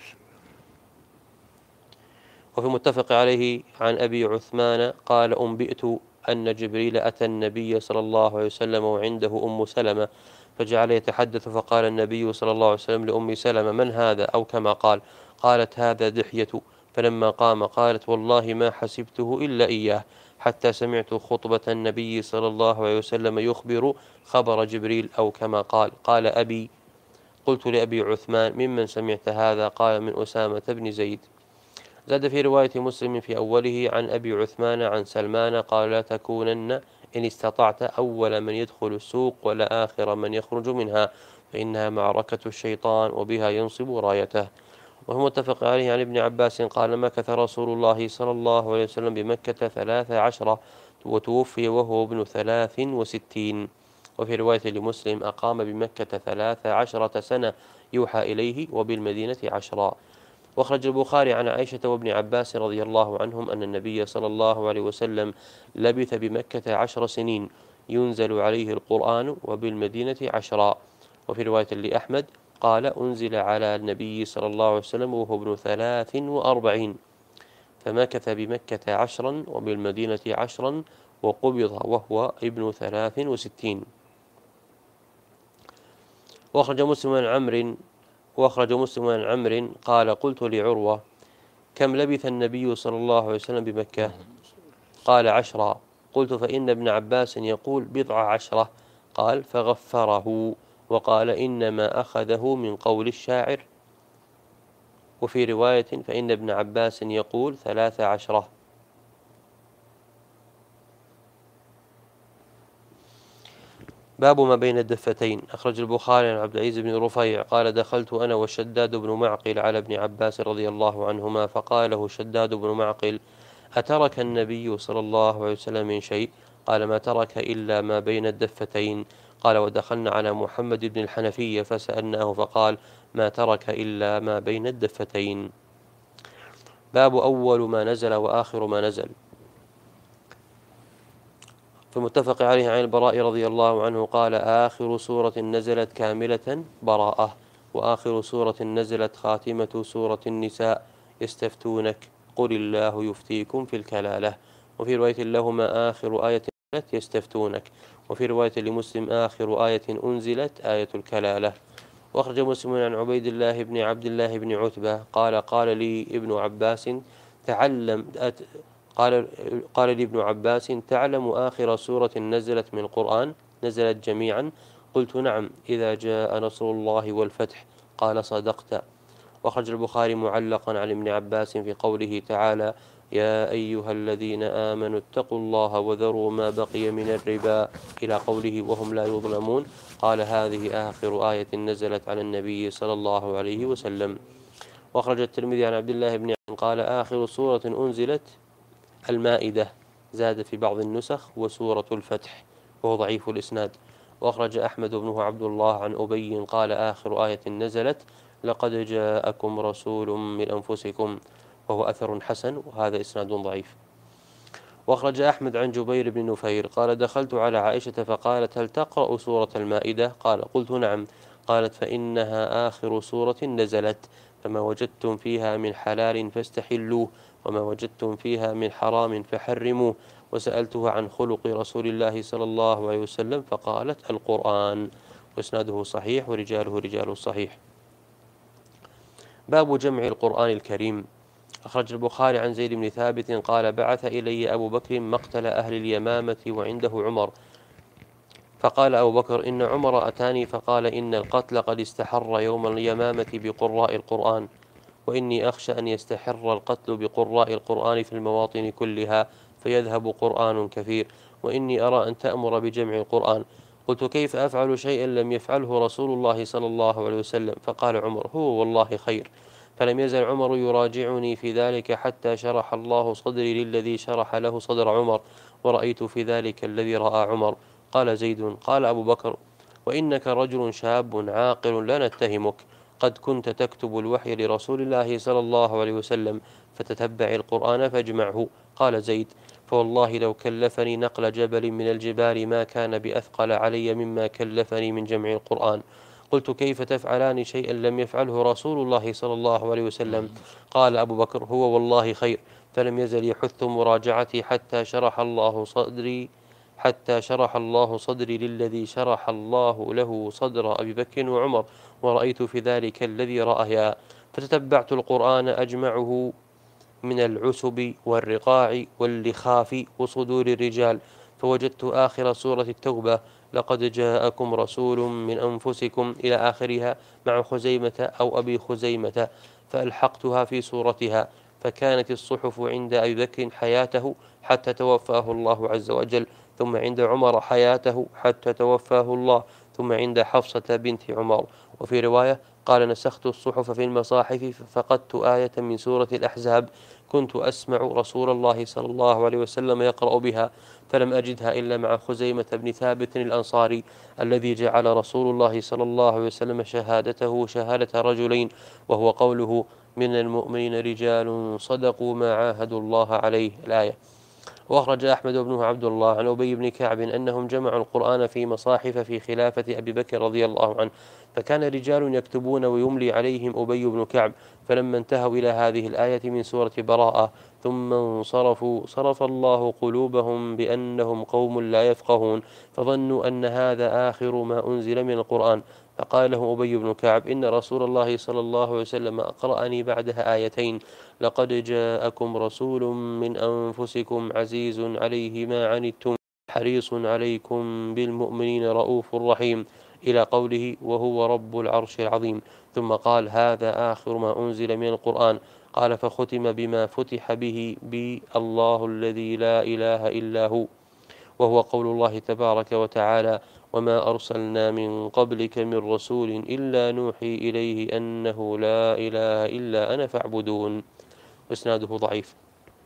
Speaker 2: وفي متفق عليه عن أبي عثمان قال أنبئت أن جبريل أتى النبي صلى الله عليه وسلم وعنده أم سلمة فجعل يتحدث، فقال النبي صلى الله عليه وسلم لأم سلمة من هذا؟ أو كما قال. قالت هذا دحية. فلما قام قالت والله ما حسبته إلا إياه، حتى سمعت خطبة النبي صلى الله عليه وسلم يخبر خبر جبريل أو كما قال. قال أبي. قلت لأبي عثمان ممن سمعت هذا؟ قال من أسامة بن زيد. زاد في رواية مسلم في أوله عن أبي عثمان عن سلمان قال لا تكونن إن استطعت أول من يدخل السوق ولا آخر من يخرج منها، فإنها معركة الشيطان وبها ينصب رايته. وهو متفق عليه عن ابن عباس قال مكث رسول الله صلى الله عليه وسلم بمكة ثلاث عشرة وتوفي وهو ابن ثلاث وستين. وفي رواية لمسلم أقام بمكة ثلاث عشرة سنة يوحى إليه وبالمدينة عشرا. واخرج البخاري عن عائشة وابن عباس رضي الله عنهم أن النبي صلى الله عليه وسلم لبث بمكة عشر سنين ينزل عليه القرآن وبالمدينة عشرا. وفي رواية لأحمد قال أنزل على النبي صلى الله عليه وسلم وهو ابن ثلاث وأربعين، فمكث بمكة عشرا وبالمدينة عشرا وقبض وهو ابن ثلاث وستين. وأخرج مسلم عن عمرو وأخرج مسلم عن عمرو قال قلت لعروة كم لبث النبي صلى الله عليه وسلم بمكة؟ قال عشرا. قلت فإن ابن عباس يقول بضع عشرة. قال فغفره وقال إنما أخذه من قول الشاعر وفي رواية فإن ابن عباس يقول ثلاث عشرة. باب ما بين الدفتين. أخرج البخاري عن عبد العزيز بن رفيع قال دخلت أنا والشداد بن معقل على ابن عباس رضي الله عنهما فقال له شداد بن معقل أترك النبي صلى الله عليه وسلم من شيء؟ قال ما ترك إلا ما بين الدفتين. قال ودخلنا على محمد بن الحنفية فسألناه فقال ما ترك إلا ما بين الدفتين. باب أول ما نزل وآخر ما نزل. فمتفق عليه عن البراء رضي الله عنه قال آخر سورة نزلت كاملة براءة، وآخر سورة نزلت خاتمة سورة النساء يستفتونك قل الله يفتيكم في الكلالة. وفي رواية لهما آخر آية نزلت يستفتونك. وفي رواية لمسلم آخر آية أنزلت آية الكلالة. وأخرج مسلم عن عبيد الله بن عبد الله بن عتبة قال قال لي ابن عباس تعلم قال قال لي ابن عباس تعلم آخر سورة نزلت من القرآن نزلت جميعا؟ قلت نعم إذا جاء نصر الله والفتح. قال صدقت. وأخرج البخاري معلقا عن ابن عباس في قوله تعالى يا أيها الذين آمنوا اتقوا الله وذروا ما بقي من الربا إلى قوله وهم لا يظلمون. قال هذه آخر آية نزلت على النبي صلى الله عليه وسلم. وأخرج الترمذي عن عبد الله بن عمرو قال آخر سورة أنزلت المائدة، زاد في بعض النسخ وسورة الفتح، وهو ضعيف الإسناد. وأخرج أحمد بن عبد الله عن أبي قال آخر آية نزلت لقد جاءكم رسول من أنفسكم، وهو أثر حسن، وهذا إسناد ضعيف. وأخرج أحمد عن جبير بن نفير قال دخلت على عائشة فقالت هل تقرأ سورة المائدة؟ قال قلت نعم. قالت فإنها آخر سورة نزلت فما وجدتم فيها من حلال فاستحلوه وما وجدتم فيها من حرام فحرموه. وسألته عن خلق رسول الله صلى الله عليه وسلم فقالت القرآن. وإسناده صحيح ورجاله رجال الصحيح. باب جمع القرآن الكريم. أخرج البخاري عن زيد بن ثابت قال بعث إلي أبو بكر مقتل أهل اليمامة وعنده عمر، فقال أبو بكر إن عمر أتاني فقال إن القتل قد استحر يوم اليمامة بقراء القرآن، وإني أخشى أن يستحر القتل بقراء القرآن في المواطن كلها فيذهب قرآن كثير، وإني أرى أن تأمر بجمع القرآن. قلت كيف أفعل شيئا لم يفعله رسول الله صلى الله عليه وسلم؟ فقال عمر هو والله خير. فلم يزل عمر يراجعني في ذلك حتى شرح الله صدري للذي شرح له صدر عمر، ورأيت في ذلك الذي رأى عمر. قال زيد قال أبو بكر وإنك رجل شاب عاقل لا نتهمك، قد كنت تكتب الوحي لرسول الله صلى الله عليه وسلم فتتبع القرآن فاجمعه. قال زيد فوالله لو كلفني نقل جبل من الجبال ما كان بأثقل علي مما كلفني من جمع القرآن. قلت كيف تفعلان شيئا لم يفعله رسول الله صلى الله عليه وسلم؟ قال أبو بكر هو والله خير. فلم يزل يحث مراجعتي حتى شرح الله صدري حتى شرح الله صدري للذي شرح الله له صدر أبي بكر وعمر، ورأيت في ذلك الذي رأيا. فتتبعت القرآن أجمعه من العسب والرقاع واللخاف وصدور الرجال، فوجدت آخر سورة التوبة لقد جاءكم رسول من أنفسكم إلى آخرها مع خزيمة أو أبي خزيمة، فألحقتها في سورتها. فكانت الصحف عند أبي بكر حياته حتى توفاه الله عز وجل، ثم عند عمر حياته حتى توفاه الله، ثم عند حفصة بنت عمر. وفي رواية قال نسخت الصحف في المصاحف ففقدت آية من سورة الأحزاب كنت أسمع رسول الله صلى الله عليه وسلم يقرأ بها، فلم أجدها إلا مع خزيمة بن ثابت الأنصاري الذي جعل رسول الله صلى الله عليه وسلم شهادته شهادة رجلين، وهو قوله من المؤمنين رجال صدقوا ما عاهدوا الله عليه الآية. وأخرج أحمد بن عبد الله عن أبي بن كعب أنهم جمعوا القرآن في مصاحف في خلافة أبي بكر رضي الله عنه، فكان رجال يكتبون ويملي عليهم أبي بن كعب، فلما انتهوا إلى هذه الآية من سورة براءة ثم انصرفوا صرف الله قلوبهم بأنهم قوم لا يفقهون، فظنوا أن هذا آخر ما أنزل من القرآن، فقال له أبي بن كعب إن رسول الله صلى الله عليه وسلم أقرأني بعدها آيتين لقد جاءكم رسول من أنفسكم عزيز عليه ما عنتم حريص عليكم بالمؤمنين رؤوف رحيم، إلى قوله وهو رب العرش العظيم، ثم قال هذا آخر ما أنزل من القرآن. قال فختم بما فتح به بالله الذي لا إله إلا هو، وهو قول الله تبارك وتعالى وما أرسلنا من قبلك من رسول إلا نوحي إليه أنه لا إله إلا أنا فاعبدون. إسناده ضعيف.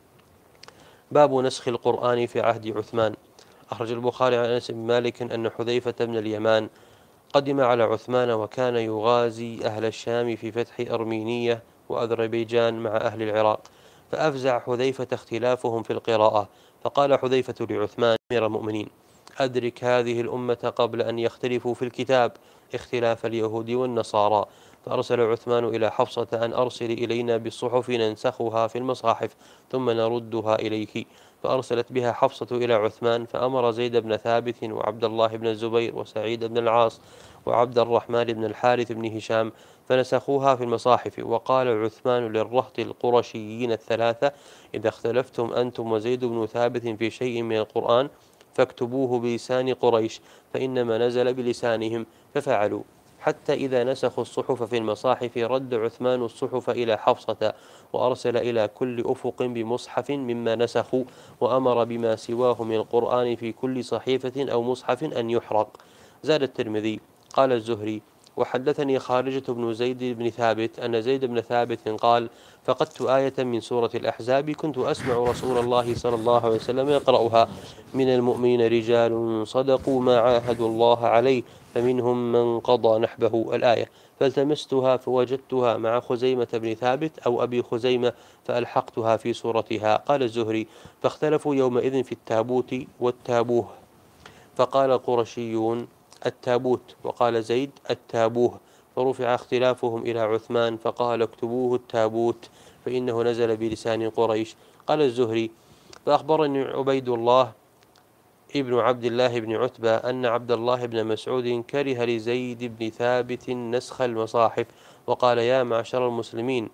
Speaker 2: باب نسخ القرآن في عهد عثمان. أخرج البخاري عن أنس بن مالك أن حذيفة بن اليمان قدم على عثمان وكان يغازي أهل الشام في فتح أرمينية وأذربيجان مع أهل العراق، فأفزع حذيفة اختلافهم في القراءة، فقال حذيفة لعثمان أمير المؤمنين أدرك هذه الأمة قبل أن يختلفوا في الكتاب اختلاف اليهود والنصارى. فأرسل عثمان إلى حفصة أن أرسل إلينا بالصحف ننسخها في المصاحف ثم نردها إليك، فأرسلت بها حفصة إلى عثمان، فأمر زيد بن ثابت وعبد الله بن الزبير وسعيد بن العاص وعبد الرحمن بن الحارث بن هشام فنسخوها في المصاحف. وقال عثمان للرهط القرشيين الثلاثة إذا اختلفتم أنتم وزيد بن ثابت في شيء من القرآن فاكتبوه بلسان قريش فإنما نزل بلسانهم، ففعلوا، حتى إذا نسخوا الصحف في المصاحف رد عثمان الصحف إلى حفصة وأرسل إلى كل أفق بمصحف مما نسخوا، وأمر بما سواه من القرآن في كل صحيفة أو مصحف أن يحرق. زاد الترمذي قال الزهري وحدثني خارجة بن زيد بن ثابت أن زيد بن ثابت قال فقدت آية من سورة الأحزاب كنت أسمع رسول الله صلى الله عليه وسلم يقرأها من المؤمنين رجال صدقوا ما عاهدوا الله عليه فمنهم من قضى نحبه الآية، فالتمستها فوجدتها مع خزيمة بن ثابت أو أبي خزيمة فألحقتها في سورتها. قال الزهري فاختلفوا يومئذ في التابوت والتابوه، فقال القرشيون التابوت وقال زيد التابوه، فرفع اختلافهم إلى عثمان فقال اكتبوه التابوت فإنه نزل بلسان قريش. قال الزهري فأخبرني عبيد الله ابن عبد الله بن عتبة أن عبد الله بن مسعود كره لزيد بن ثابت نسخ المصاحف وقال يا معشر المسلمين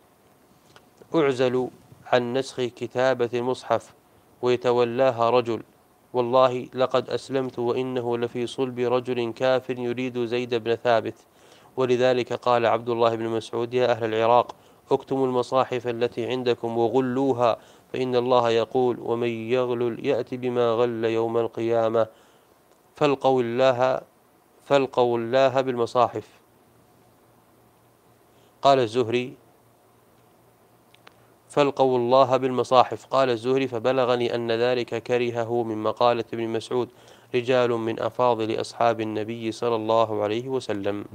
Speaker 2: أعزل عن نسخ كتابة المصحف ويتولاها رجل، والله لقد أسلمت وإنه لفي صلب رجل كافر يريد زيد بن ثابت. ولذلك قال عبد الله بن مسعود يا أهل العراق اكتموا المصاحف التي عندكم وغلوها، فإن الله يقول ومن يغلل يأتي بما غل يوم القيامة، فالقوا الله فالقوا الله بالمصاحف. قال الزهري فالقوا الله بالمصاحف. قال الزهري فبلغني أن ذلك كرهه من مقالة ابن مسعود رجال من أفاضل أصحاب النبي صلى الله عليه وسلم.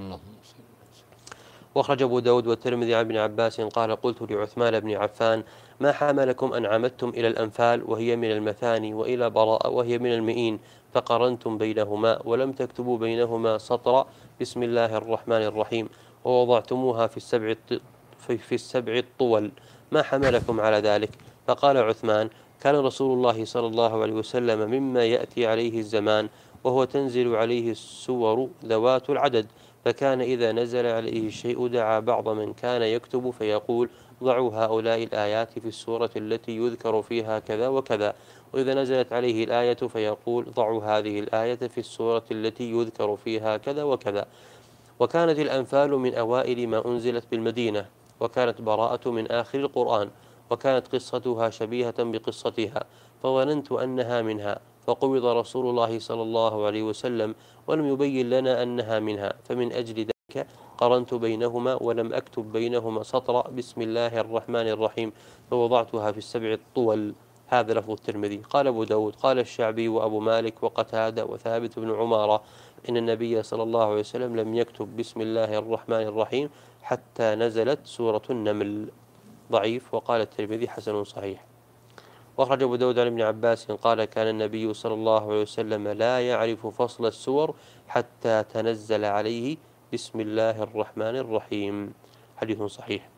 Speaker 2: واخرج أبو داود والترمذي عن ابن عباس قال قلت لعثمان بن عفان ما حملكم أن عمدتم إلى الأنفال وهي من المثاني وإلى براء وهي من المئين فقرنتم بينهما ولم تكتبوا بينهما سطر بسم الله الرحمن الرحيم ووضعتموها في السبع في السبع الطول، ما حملكم على ذلك؟ فقال عثمان كان رسول الله صلى الله عليه وسلم مما يأتي عليه الزمان وهو تنزل عليه السور ذوات العدد، فكان إذا نزل عليه الشيء دعا بعض من كان يكتب فيقول ضعوا هؤلاء الآيات في السورة التي يذكر فيها كذا وكذا، وإذا نزلت عليه الآية فيقول ضعوا هذه الآية في السورة التي يذكر فيها كذا وكذا. وكانت الأنفال من أوائل ما أنزلت بالمدينة، وكانت براءة من آخر القرآن، وكانت قصتها شبيهة بقصتها، فظننت أنها منها، فقبض رسول الله صلى الله عليه وسلم ولم يبين لنا أنها منها، فمن أجل ذلك قرنت بينهما ولم أكتب بينهما سطر بسم الله الرحمن الرحيم فوضعتها في السبع الطول. هذا لفظ الترمذي. قال أبو داود قال الشعبي وأبو مالك وقتادة وثابت بن عمارة إن النبي صلى الله عليه وسلم لم يكتب بسم الله الرحمن الرحيم حتى نزلت سورة النمل. ضعيف. وقال الترمذي حسن صحيح. وأخرج أبو داود عن ابن عباس قال كان النبي صلى الله عليه وسلم لا يعرف فصل السور حتى تنزل عليه بسم الله الرحمن الرحيم. حديث صحيح.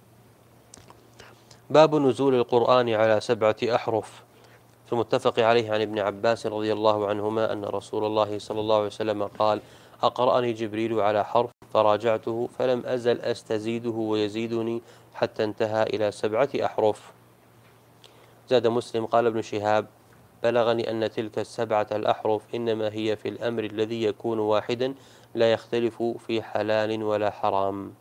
Speaker 2: باب نزول القرآن على سبعة أحرف. في المتفق عليه عن ابن عباس رضي الله عنهما أن رسول الله صلى الله عليه وسلم قال أقرأني جبريل على حرف فراجعته فلم أزل أستزيده ويزيدني حتى انتهى إلى سبعة أحرف. زاد مسلم قال ابن شهاب بلغني أن تلك السبعة الأحرف إنما هي في الأمر الذي يكون واحدا لا يختلف في حلال ولا حرام.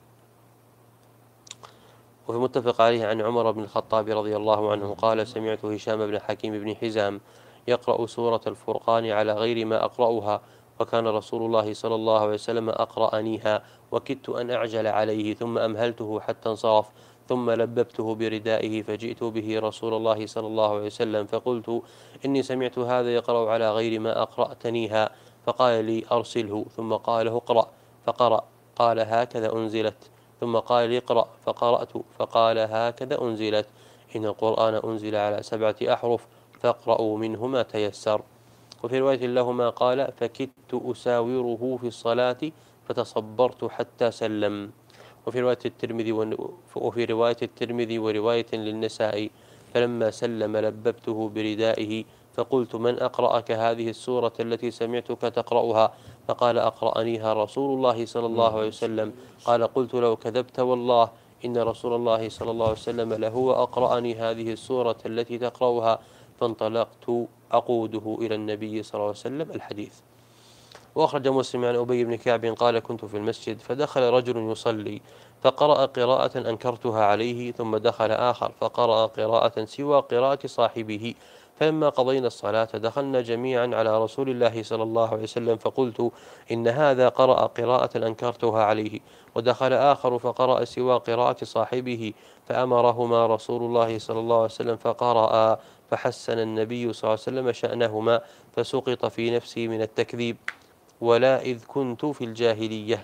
Speaker 2: وفي متفق عليه عن عمر بن الخطاب رضي الله عنه قال سمعت هشام بن حكيم بن حزام يقرأ سورة الفرقان على غير ما أقرأها، وكان رسول الله صلى الله عليه وسلم أقرأنيها، وكدت أن أعجل عليه ثم أمهلته حتى انصرف، ثم لببته بردائه فجئت به رسول الله صلى الله عليه وسلم فقلت إني سمعت هذا يقرأ على غير ما أقرأتنيها، فقال لي أرسله، ثم قال له اقرأ، فقرأ، قال هكذا أنزلت، ثم قال لي اقرأ، فقرأت، فقال هكذا أنزلت، إن القرآن أنزل على سبعة أحرف فاقرأوا منه ما تيسر. وفي رواية لهما قال فكدت أساوره في الصلاة فتصبرت حتى سلم. وفي رواية الترمذي وفي رواية الترمذي ورواية للنسائي فلما سلم لببته بردائه فقلت من أقرأك هذه السورة التي سمعتك تقرأها؟ فقال أقرأنيها رسول الله صلى الله عليه وسلم. قال قلت لو كذبت والله إن رسول الله صلى الله عليه وسلم لهو أقرأني هذه السورة التي تقرأها، فانطلقت أقوده إلى النبي صلى الله عليه وسلم. الحديث. وأخرج مسلم عن أبي بن كعب قال كنت في المسجد فدخل رجل يصلي فقرأ قراءة أنكرتها عليه، ثم دخل آخر فقرأ قراءة سوى قراءة صاحبه، فلما قضينا الصلاة دخلنا جميعا على رسول الله صلى الله عليه وسلم فقلت إن هذا قرأ قراءة أنكرتها عليه. ودخل آخر فقرأ سوى قراءة صاحبه، فأمرهما رسول الله صلى الله عليه وسلم فقرأ، فحسن النبي صلى الله عليه وسلم شأنهما، فسقط في نفسي من التكذيب ولا إذ كنت في الجاهلية.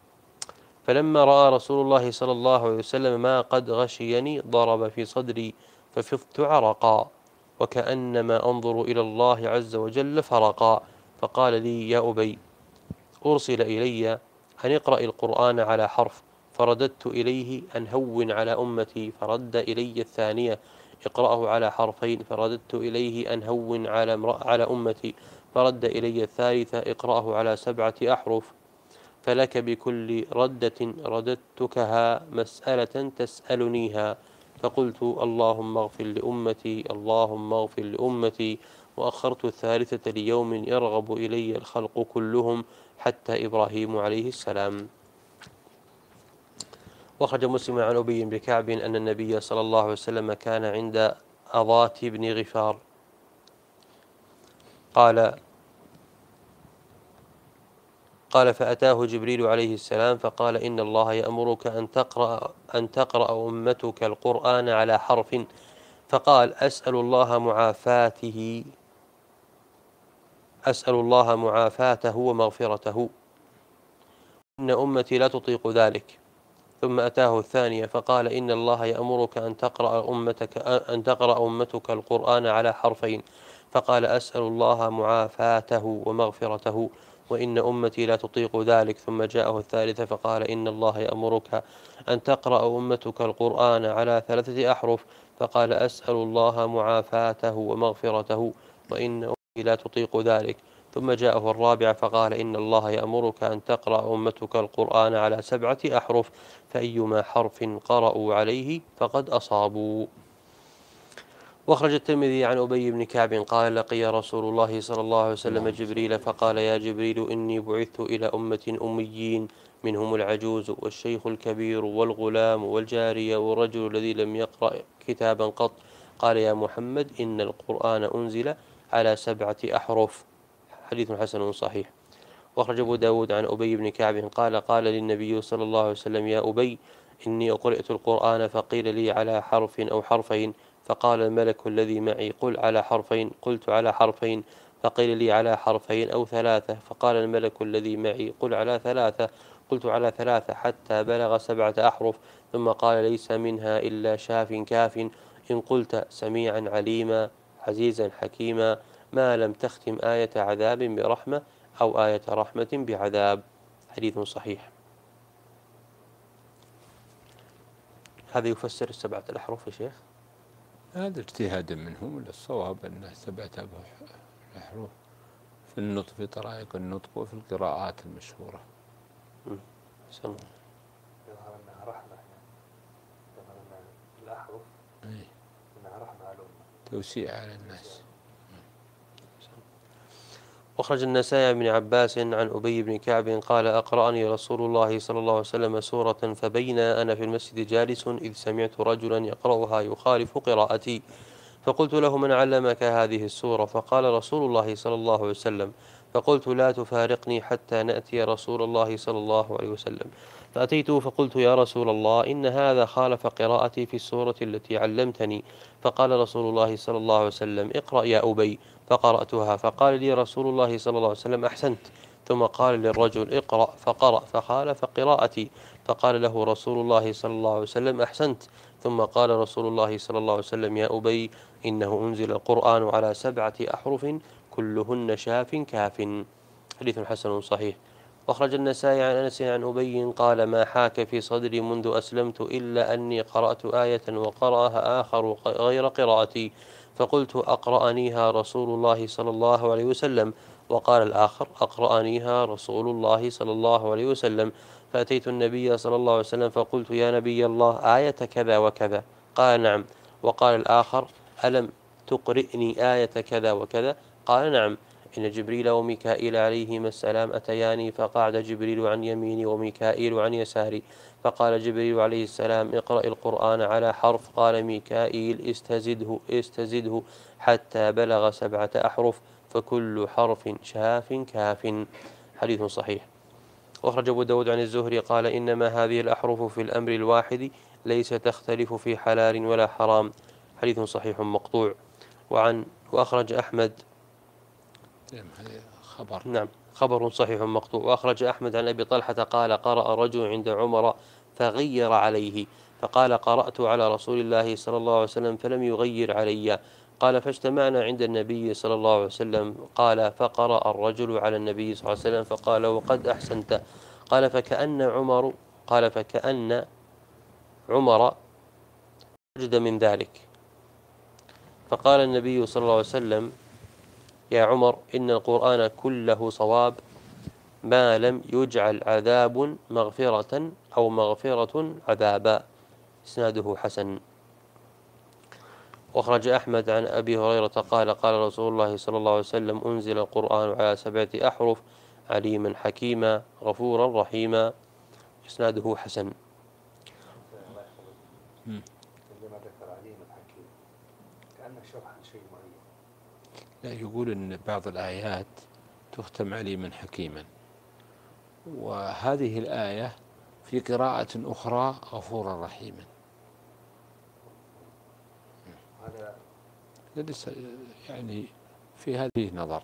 Speaker 2: فلما رأى رسول الله صلى الله عليه وسلم ما قد غشيني ضرب في صدري ففضت عرقا وكأنما أنظر إلى الله عز وجل فرقا، فقال لي يا أبي أرسل إلي أن اقرأ القرآن على حرف، فرددت إليه أن هون على أمتي، فرد إلي الثانية اقرأه على حرفين، فرددت إليه أن هون على على أمتي، فرد إلي الثالثة اقرأه على سبعة أحرف، فلك بكل ردة رددتكها مسألة تسألنيها. فقلت اللهم اغفر لأمتي اللهم اغفر لأمتي، وأخرت الثالثة ليوم يرغب إلي الخلق كلهم حتى إبراهيم عليه السلام. وأخرج مسلم عن أبي بن كعب أن النبي صلى الله عليه وسلم كان عند أضات بن غفار قال قال فأتاه جبريل عليه السلام فقال إن الله يأمرك أن تقرأ أن تقرأ أمتك القرآن على حرف، فقال أسأل الله معافاته أسأل الله معافاته ومغفرته، إن أمتي لا تطيق ذلك. ثم أتاه الثانية فقال إن الله يأمرك أن تقرأ أمتك أن تقرأ أمتك القرآن على حرفين، فقال أسأل الله معافاته ومغفرته، وإن أمتي لا تطيق ذلك. ثم جاءه الثالثة فقال إن الله يأمرك أن تقرأ أمتك القرآن على ثلاثة أحرف، فقال أسأل الله معافاته ومغفرته، وإن أمتي لا تطيق ذلك. ثم جاءه الرابع فقال إن الله يأمرك أن تقرأ أمتك القرآن على سبعة أحرف، فأيما حرف قرأوا عليه فقد أصابوا. وأخرج الترمذي عن أبي بن كعب قال لقي رسول الله صلى الله عليه وسلم جبريل فقال يا جبريل إني بعثت إلى أمة أميين منهم العجوز والشيخ الكبير والغلام والجارية والرجل الذي لم يقرأ كتابا قط. قال يا محمد إن القرآن أنزل على سبعة أحرف. حديث حسن صحيح. وأخرج أبو داود عن أبي بن كعب قال قال للنبي صلى الله عليه وسلم يا أبي إني قرأت القرآن فقيل لي على حرف أو حرفين، فقال الملك الذي معي قل على حرفين، قلت على حرفين، فقيل لي على حرفين أو ثلاثة، فقال الملك الذي معي قل على ثلاثة، قلت على ثلاثة، حتى بلغ سبعة أحرف. ثم قال ليس منها إلا شاف كاف، إن قلت سميعا عليما عزيزا حكيما ما لم تختم آية عذاب برحمة أو آية رحمة بعذاب. حديث صحيح. هذا يفسر السبعة الأحرف يا شيخ؟
Speaker 1: هذا اجتهاد منهم، ولا الصواب أن سبعة أحرف في النطق في طرائق النطق وفي القراءات المشهورة.
Speaker 2: سلام.
Speaker 3: يظهر أنها رحمة، يظهر أن الأحرف أنها رحمة على الأمة،
Speaker 1: توسيع على الناس.
Speaker 2: وأخرج النسائي عن ابن عباس عن أبي بن كعب قال أقرأني رسول الله صلى الله عليه وسلم سورة فبين أنا في المسجد جالس إذ سمعت رجلا يقرأها يخالف قراءتي فقلت له من علمك هذه السورة فقال رسول الله صلى الله عليه وسلم فقلت لا تفارقني حتى نأتي رسول الله صلى الله عليه وسلم فأتيته فقلت يا رسول الله إن هذا خالف قراءتي في السورة التي علمتني فقال رسول الله صلى الله عليه وسلم اقرأ يا أبي فقرأتها فقال لي رسول الله صلى الله عليه وسلم أحسنت ثم قال للرجل اقرأ فقرأ فخالف قراءتي فقال له رسول الله صلى الله عليه وسلم أحسنت ثم قال رسول الله صلى الله عليه وسلم يا أبي إنه أنزل القرآن على سبعة أحرف كلهن شاف كاف. حديث حسن صحيح. وأخرج النسائي عن أنس عن أبي قال ما حاك في صدري منذ أسلمت إلا أني قرأت آية وقرأها آخر غير قراءتي فقلت أقرأنيها رسول الله صلى الله عليه وسلم وقال الآخر أقرأنيها رسول الله صلى الله عليه وسلم فأتيت النبي صلى الله عليه وسلم فقلت يا نبي الله آية كذا وكذا قال نعم وقال الآخر ألم تقرئني آية كذا وكذا قال نعم إن جبريل وميكائيل عليهما السلام أتياني فقعد جبريل عن يميني وميكائيل عن يساري فقال جبريل عليه السلام اقرأ القرآن على حرف قال ميكائيل استزده استزده حتى بلغ سبعة أحرف فكل حرف شاف كاف. حديث صحيح. وأخرج أبو داود عن الزهري قال إنما هذه الأحرف في الأمر الواحد ليس تختلف في حلال ولا حرام. حديث صحيح مقطوع. وعن وأخرج أحمد
Speaker 1: خبر
Speaker 2: نعم خبر صحيح مقطوع. وأخرج أحمد عن أبي طلحة قال قرأ رجل عند عمر فغير عليه فقال قرأت على رسول الله صلى الله عليه وسلم فلم يغير علي قال فاجتمعنا عند النبي صلى الله عليه وسلم قال فقرأ الرجل على النبي صلى الله عليه وسلم فقال وقد أحسنت قال فكأن عمر قال فكأن عمر وجد من ذلك فقال النبي صلى الله عليه وسلم يا عمر إن القرآن كله صواب ما لم يجعل عذاب مغفرة أو مغفرة عذابا. إسناده حسن. وأخرج أحمد عن أبي هريرة قال قال رسول الله صلى الله عليه وسلم أنزل القرآن على سبعة أحرف عليما حكيما غفورا رحيما. إسناده حسن.
Speaker 3: عندما ذكر عليم الحكيم كأنه شرح شيء معين.
Speaker 1: لا يقول أن بعض الآيات تختم عليما حكيما وهذه الآية في قراءة أخرى غفورا رحيما.
Speaker 3: هذا
Speaker 1: لسه يعني في هذه نظر.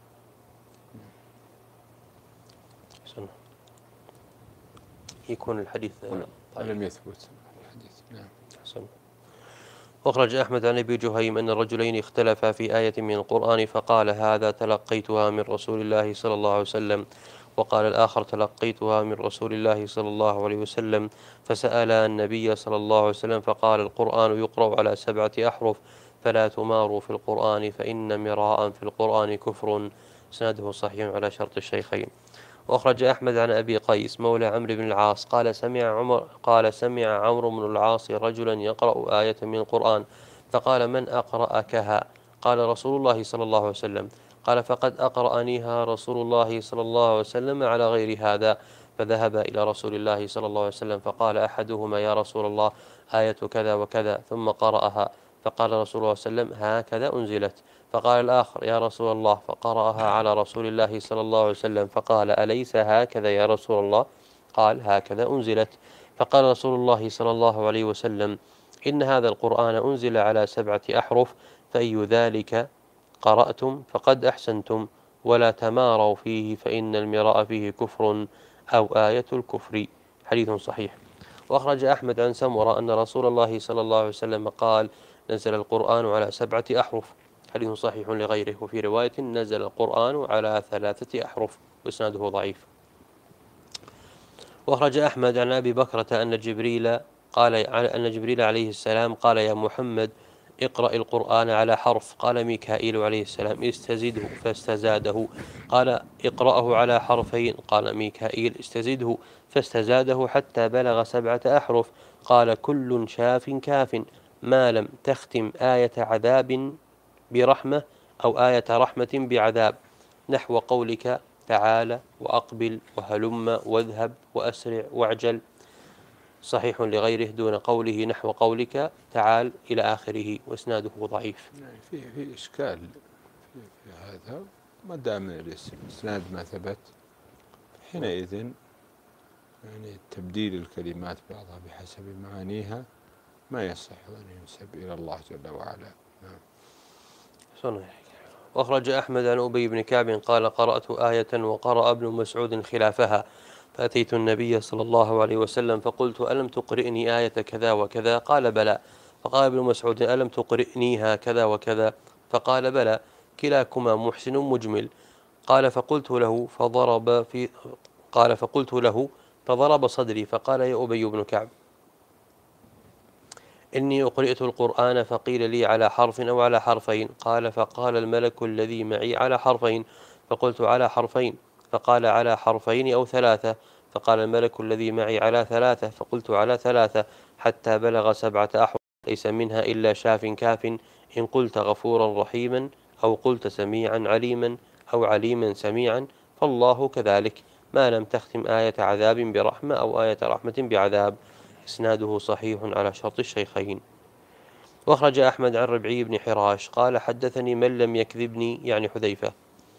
Speaker 2: يكون الحديث
Speaker 1: لم يثبت الحديث. نعم.
Speaker 2: حسن. وأخرج أحمد عن أبي جهيم أن الرجلين اختلفا في آية من القرآن فقال هذا تلقيتها من رسول الله صلى الله عليه وسلم وقال الآخر تلقيتها من رسول الله صلى الله عليه وسلم فسأل النبي صلى الله عليه وسلم فقال القرآن يقرأ على سبعة أحرف فلا تماروا في القرآن فإن مراء في القرآن كفر. سنده صحيح على شرط الشيخين. وأخرج أحمد عن أبي قيس مولى عمرو بن العاص قال سمع عمر قال سمع عمرو بن العاص رجلا يقرأ آية من القرآن فقال من أقرأكها قال رسول الله صلى الله عليه وسلم قال فقد أقرأنيها رسول الله صلى الله عليه وسلم على غير هذا فذهب إلى رسول الله صلى الله عليه وسلم فقال أحدهما يا رسول الله آية كذا وكذا ثم قرأها فقال رسول الله صلى الله عليه وسلم هكذا أنزلت فقال الآخر يا رسول الله فقرأها على رسول الله صلى الله عليه وسلم فقال أليس هكذا يا رسول الله قال هكذا أنزلت فقال رسول الله صلى الله عليه وسلم إن هذا القرآن أنزل على سبعة أحرف فأي ذلك قرأتم فقد أحسنتم ولا تماروا فيه فإن المراء فيه كفر أو آية الكفر. حديث صحيح. وأخرج أحمد عن سمرة أن رسول الله صلى الله عليه وسلم قال نزل القرآن على سبعة أحرف. حديث صحيح لغيره. وفي رواية نزل القرآن على ثلاثة أحرف وإسناده ضعيف. وأخرج أحمد عن أبي بكرة أن جبريل قال أن جبريل عليه السلام قال يا محمد اقرأ القرآن على حرف قال ميكائيل عليه السلام استزده فاستزاده قال اقرأه على حرفين قال ميكائيل استزده فاستزاده حتى بلغ سبعة أحرف قال كل شاف كاف ما لم تختم آية عذاب برحمة أو آية رحمة بعذاب. نحو قولك تعالى وأقبل وهلم واذهب وأسرع واعجل، صحيح لغيره دون قوله نحو قولك تعال إلى آخره، وإسناده ضعيف.
Speaker 1: يعني في في إشكال في, في هذا، ما دام الإسناد ما ثبت حينئذ يعني تبديل الكلمات بعضها بحسب معانيها ما يصح أن ينسب إلى الله جل وعلا. نعم.
Speaker 2: وأخرج أحمد عن أبي بن كعب قال قرأت آية وقرأ ابن مسعود خلافها، فأتيت النبي صلى الله عليه وسلم فقلت ألم تقرئني آية كذا وكذا؟ قال بلى. فقال ابن مسعود ألم تقرئنيها كذا وكذا؟ فقال بلى. كلاكما محسن مجمل. قال فقلت له فضرب في قال فقلت له فضرب صدري، فقال يا أبي بن كعب إني أقرئت القرآن فقيل لي على حرف أو على حرفين؟ قال فقال الملك الذي معي على حرفين. فقلت على حرفين؟ فقال على حرفين أو ثلاثة؟ فقال الملك الذي معي على ثلاثة. فقلت على ثلاثة، حتى بلغ سبعة أحرف ليس منها إلا شاف كاف، إن قلت غفورا رحيما أو قلت سميعا عليما أو عليما سميعا فالله كذلك، ما لم تختم آية عذاب برحمة أو آية رحمة بعذاب. إسناده صحيح على شرط الشيخين. وأخرج أحمد عن ربعي بن حراش قال حدثني من لم يكذبني، يعني حذيفة،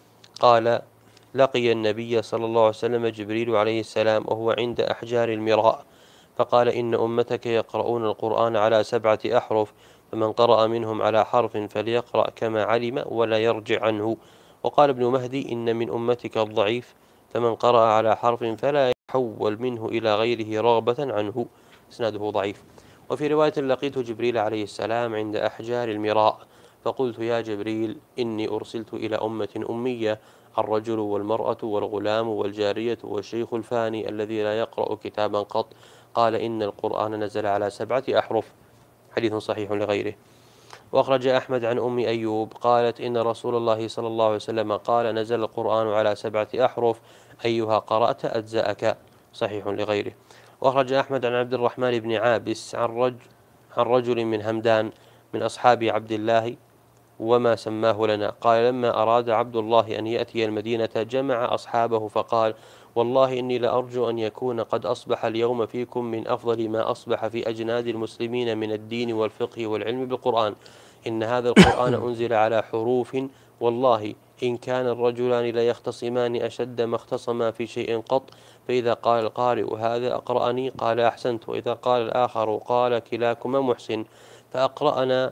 Speaker 2: قال لقي النبي صلى الله عليه وسلم جبريل عليه السلام وهو عند أحجار المراء، فقال إن أمتك يقرؤون القرآن على سبعة أحرف، فمن قرأ منهم على حرف فليقرأ كما علم ولا يرجع عنه. وقال ابن مهدي إن من أمتك الضعيف، فمن قرأ على حرف فلا يحول منه إلى غيره رغبة عنه. إسناده ضعيف. وفي رواية لقيت جبريل عليه السلام عند أحجار المراء فقلت يا جبريل إني أرسلت إلى أمة أمية، الرجل والمرأة والغلام والجارية والشيخ الفاني الذي لا يقرأ كتابا قط. قال إن القرآن نزل على سبعة أحرف. حديث صحيح لغيره. وأخرج أحمد عن أم أيوب قالت إن رسول الله صلى الله عليه وسلم قال نزل القرآن على سبعة أحرف، أيها قرأت أجزأك. صحيح لغيره. وأخرج أحمد عن عبد الرحمن بن عابس عن رجل, عن رجل من همدان من أصحاب عبد الله وما سماه لنا، قال لما أراد عبد الله أن يأتي المدينة جمع أصحابه فقال والله إني لأرجو أن يكون قد أصبح اليوم فيكم من أفضل ما أصبح في أجناد المسلمين من الدين والفقه والعلم بالقرآن، إن هذا القرآن أنزل على حروف، والله إن كان الرجلان ليختصمان أشد ما اختصما في شيء قط، فإذا قال القارئ هذا أقرأني قال أحسنت، وإذا قال الآخر قال كلاكما محسن، فأقرأنا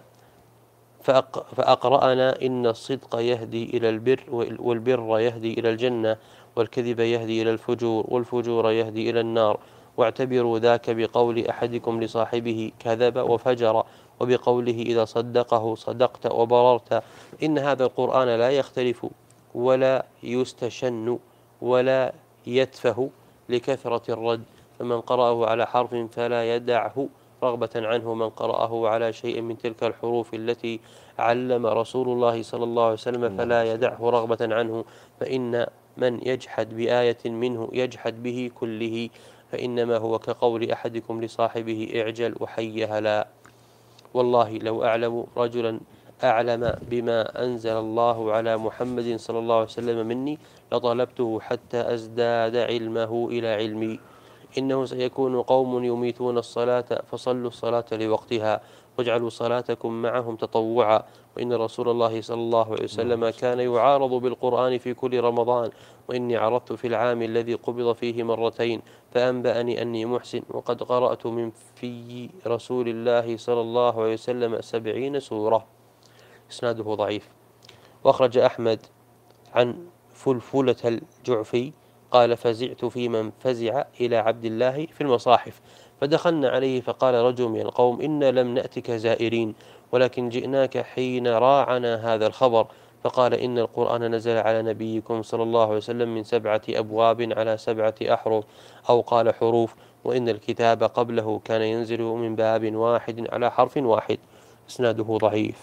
Speaker 2: فأق فأقرأنا إن الصدق يهدي إلى البر والبر يهدي إلى الجنة، والكذب يهدي إلى الفجور والفجور يهدي إلى النار، واعتبروا ذاك بقول أحدكم لصاحبه كذب وفجر، وبقوله إذا صدقه صدقت وبررت. إن هذا القرآن لا يختلف ولا يستشن ولا يتفه لكثرة الرد، فمن قرأه على حرف فلا يدعه رغبة عنه، من قرأه على شيء من تلك الحروف التي علم رسول الله صلى الله عليه وسلم فلا يدعه رغبة عنه، فإن من يجحد بآية منه يجحد به كله، فإنما هو كقول أحدكم لصاحبه اعجل وحيها لا. والله لو أعلم رجلا أعلم بما أنزل الله على محمد صلى الله عليه وسلم مني لطلبته حتى أزداد علمه إلى علمي. إنه سيكون قوم يميتون الصلاة فصلوا الصلاة لوقتها واجعلوا صلاتكم معهم تطوعا، وإن رسول الله صلى الله عليه وسلم كان يعارض بالقرآن في كل رمضان، وإني عرضت في العام الذي قبض فيه مرتين فأنبأني أني محسن، وقد قرأت من في رسول الله صلى الله عليه وسلم سبعين سورة. إسناده ضعيف. وأخرج أحمد عن فلفلة الجعفي قال فزعت في من فزع إلى عبد الله في المصاحف، فدخلنا عليه فقال رجل من القوم إنا لم نأتك زائرين ولكن جئناك حين راعنا هذا الخبر، فقال إن القرآن نزل على نبيكم صلى الله عليه وسلم من سبعة أبواب على سبعة أحرف أو قال حروف، وإن الكتاب قبله كان ينزل من باب واحد على حرف واحد. إسناده ضعيف.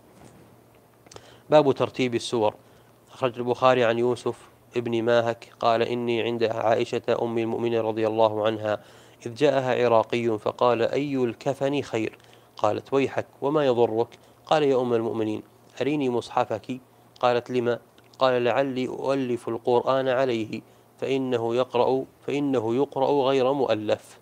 Speaker 2: باب ترتيب السور. أخرج البخاري عن يوسف ابن ماهك قال إني عند عائشة أم المؤمنين رضي الله عنها إذ جاءها عراقي فقال أي الكفن خير؟ قالت ويحك وما يضرك؟ قال يا أم المؤمنين أريني مصحفك. قالت لما؟ قال لعلي أؤلف القرآن عليه فإنه يقرأ فإنه يقرأ غير مؤلف.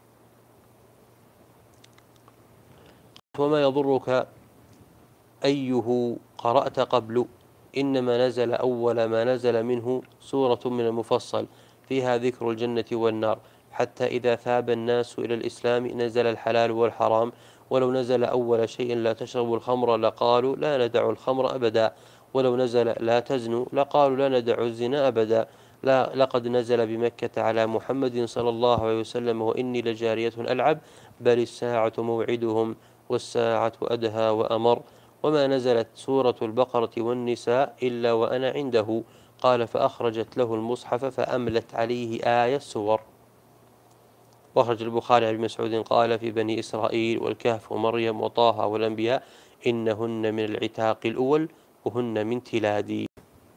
Speaker 2: وما يضرك أيه قرأت قبل، إنما نزل أول ما نزل منه سورة من المفصل فيها ذكر الجنة والنار، حتى إذا ثاب الناس إلى الإسلام نزل الحلال والحرام، ولو نزل أول شيء لا تشربوا الخمر لقالوا لا ندع الخمر أبدا، ولو نزل لا تزنوا لقالوا لا ندع الزنا أبدا. لا لقد نزل بمكة على محمد صلى الله عليه وسلم وإني لجارية ألعب، بل الساعة موعدهم والساعة أدهى وأمر. وما نزلت سورة البقرة والنساء إلا وأنا عنده. قال فأخرجت له المصحف فأملت عليه آية السور. وأخرج البخاري عن مسعود قال في بني إسرائيل والكهف ومريم وطه والأنبياء إنهن من العتاق الأول وهن من تلادي.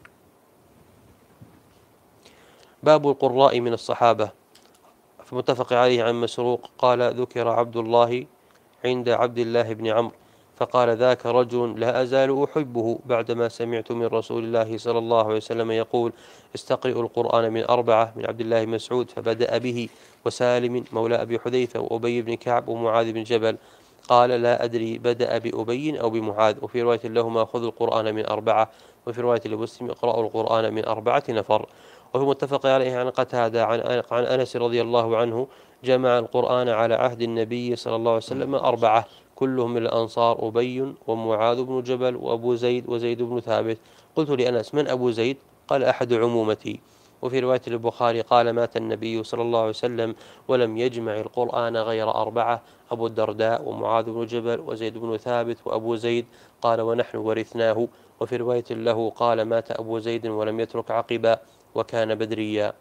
Speaker 2: باب القراء من الصحابة. فمتفق عليه عن مسروق قال ذكر عبد الله عند عبد الله بن عمرو فقال ذاك رجل لا أزال أحبه بعدما سمعت من رسول الله صلى الله عليه وسلم يقول استقرئوا القرآن من أربعة من عبد الله مسعود، فبدأ به وسالم مولى أبي حذيفة وأبي بن كعب ومعاذ بن جبل. قال لا أدري بدأ بأبي أو بمعاذ. وفي رواية لهما خذوا القرآن من أربعة، وفي رواية لمسلم اقرأوا القرآن من أربعة نفر. وفي متفق عليه عن قتادة عن أنس رضي الله عنه جمع القرآن على عهد النبي صلى الله عليه وسلم أربعة كلهم من الأنصار أبي ومعاذ بن جبل وأبو زيد وزيد بن ثابت. قلت لأنس من أبو زيد؟ قال أحد عمومتي. وفي رواية البخاري قال مات النبي صلى الله عليه وسلم ولم يجمع القرآن غير أربعة أبو الدرداء ومعاذ بن جبل وزيد بن ثابت وأبو زيد. قال ونحن ورثناه. وفي رواية له قال مات أبو زيد ولم يترك عقبا وكان بدريا.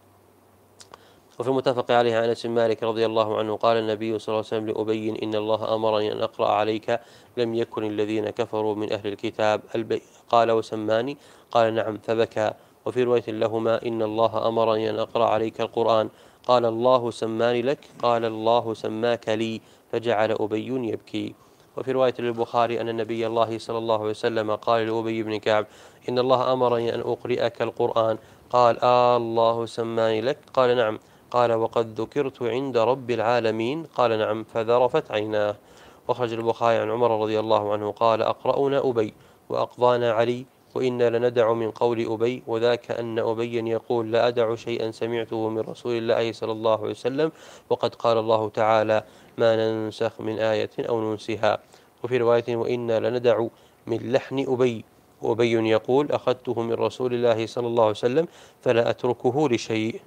Speaker 2: وفي المتفق عليه عن أنس مالك رضي الله عنه قال النبي صلى الله عليه وسلم لأبي إن الله أمرني أن أقرأ عليك لم يكن الذين كفروا من أهل الكتاب البي. قال وسماني؟ قال نعم فبكى. وفي رواية لهما إن الله أمرني أن أقرأ عليك القرآن. قال الله سماني لك؟ قال الله سماك لي. فجعل أبي يبكي. وفي رواية للبخاري أن النبي الله صلى الله عليه وسلم قال لأبي بن كعب إن الله أمرني أن أقرئك القرآن. قال آه الله سماني لك؟ قال نعم. قال وقد ذكرت عند رب العالمين؟ قال نعم. فذرفت عيناه. وأخرج البخاري عن عمر رضي الله عنه قال أقرأنا أبي وأقضانا علي وإنا لندع من قول أبي، وذاك أن أبيا يقول لا أدع شيئا سمعته من رسول الله صلى الله عليه وسلم وقد قال الله تعالى ما ننسخ من آية أو ننسها. وفي رواية وإنا لندع من لحن أبي، وأبي يقول أخذته من رسول الله صلى الله عليه وسلم فلا أتركه لشيء.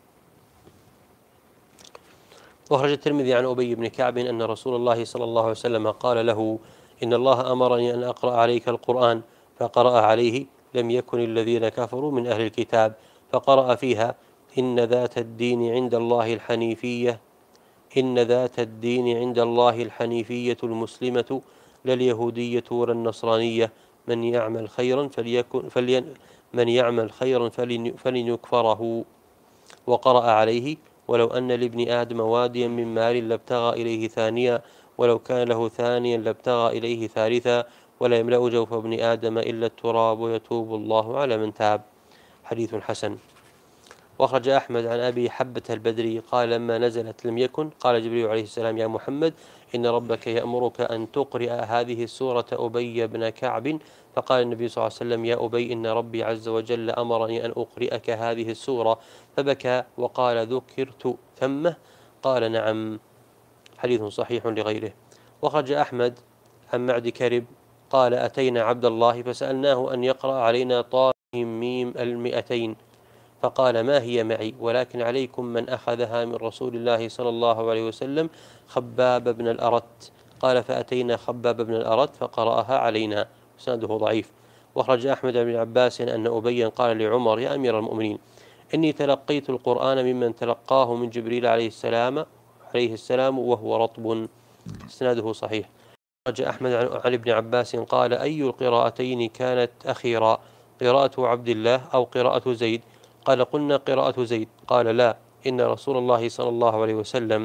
Speaker 2: وخرج الترمذي عن أبي بن كعب أن رسول الله صلى الله عليه وسلم قال له إن الله أمرني أن أقرأ عليك القرآن، فقرأ عليه لم يكن الذين كفروا من أهل الكتاب، فقرأ فيها إن ذات الدين عند الله الحنيفية إن ذات الدين عند الله الحنيفية المسلمة لا اليهودية ولا النصرانية، من يعمل خيرا فليكن فلين من يعمل خيرا فلن فليكفره. وقرأ عليه ولو أن لابن آدم واديا من مال لابتغى إليه ثانيا، ولو كان له ثانيا لابتغى إليه ثالثا، ولا يملأ جوف ابن آدم إلا التراب ويتوب الله على من تاب. حديث حسن. وأخرج أحمد عن أبي حبة البدري قال لما نزلت لم يكن قال جبريل عليه السلام يا محمد إن ربك يأمرك أن تقرأ هذه السورة أبي بن كعب، فقال النبي صلى الله عليه وسلم يا أبي إن ربي عز وجل أمرني أن أقرئك هذه السورة، فبكى وقال ذكرت ثمه؟ قال نعم. حديث صحيح لغيره. وخرج أحمد عن معد كرب قال أتينا عبد الله فسألناه أن يقرأ علينا طه ميم المئتين، فقال ما هي معي ولكن عليكم من أخذها من رسول الله صلى الله عليه وسلم خباب بن الأرت. قال فأتينا خباب بن الأرت فقرأها علينا. سنده ضعيف. وأخرج أحمد بن عباس أن أبيا قال لعمر يا أمير المؤمنين إني تلقيت القرآن ممن تلقاه من جبريل عليه السلام عليه السلام وهو رطب. سنده صحيح. أخرج أحمد عن ابن عباس قال أي القراءتين كانت أخيرا قراءة عبد الله أو قراءة زيد؟ قال قلنا قراءة زيد. قال لا إن رسول الله صلى الله عليه وسلم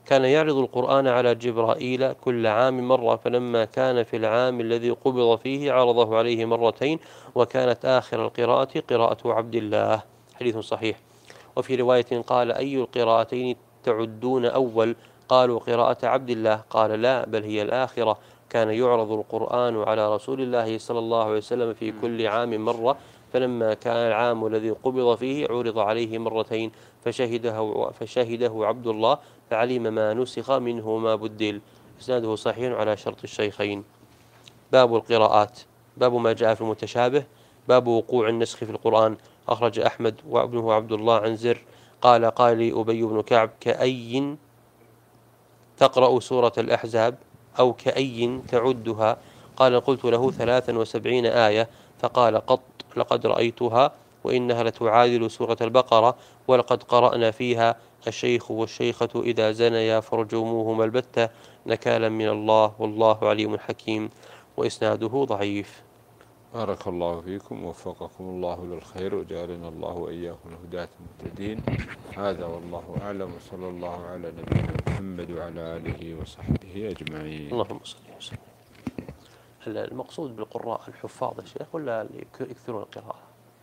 Speaker 2: كان يعرض القرآن على جبرائيل كل عام مرة، فلما كان في العام الذي قبض فيه عرضه عليه مرتين، وكانت آخر القراءة قراءة عبد الله. حديث صحيح. وفي رواية قال: أي القراءتين تعدون أول؟ قالوا: قراءة عبد الله. قال: لا، بل هي الآخرة. كان يعرض القرآن على رسول الله صلى الله عليه وسلم في كل عام مرة، فلما كان العام الذي قبض فيه عرض عليه مرتين، فشهده, فشهده عبد الله، فعلم ما نسخ منه ما بدل. إسناده صحيح على شرط الشيخين. باب القراءات. باب ما جاء في المتشابه. باب وقوع النسخ في القرآن. أخرج أحمد وابنه عبد الله عن زر قال: قال لي أبي بن كعب: كأي تقرأ سورة الأحزاب؟ أو كأي تعدها؟ قال: قلت له: ثلاثا وسبعين آية. فقال: قط لقد رأيتها، وإنها لتعادل سورة البقرة، ولقد قرأنا فيها: الشيخ والشيخة إذا زنيا فرجموهما البتة نكالا من الله والله عليم حكيم. وإسناده ضعيف.
Speaker 1: بارك الله فيكم ووفقكم الله للخير وجعلنا الله وإياكم الهداة المهتدين. هذا والله أعلم، وصلى الله على نبينا محمد وعلى آله وصحبه أجمعين.
Speaker 2: اللهم صل وسلم. المقصود بالقراء الحفاظ يا شيخ ولا اللي يكثرون القراءة؟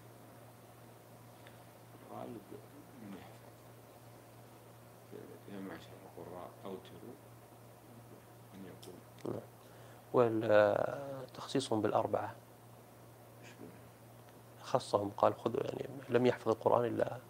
Speaker 1: يا معشر القراء أوتروا أن يقول.
Speaker 2: والتخصيصهم بالأربعة خصهم، قال: خذوا، يعني لم يحفظ القرآن إلا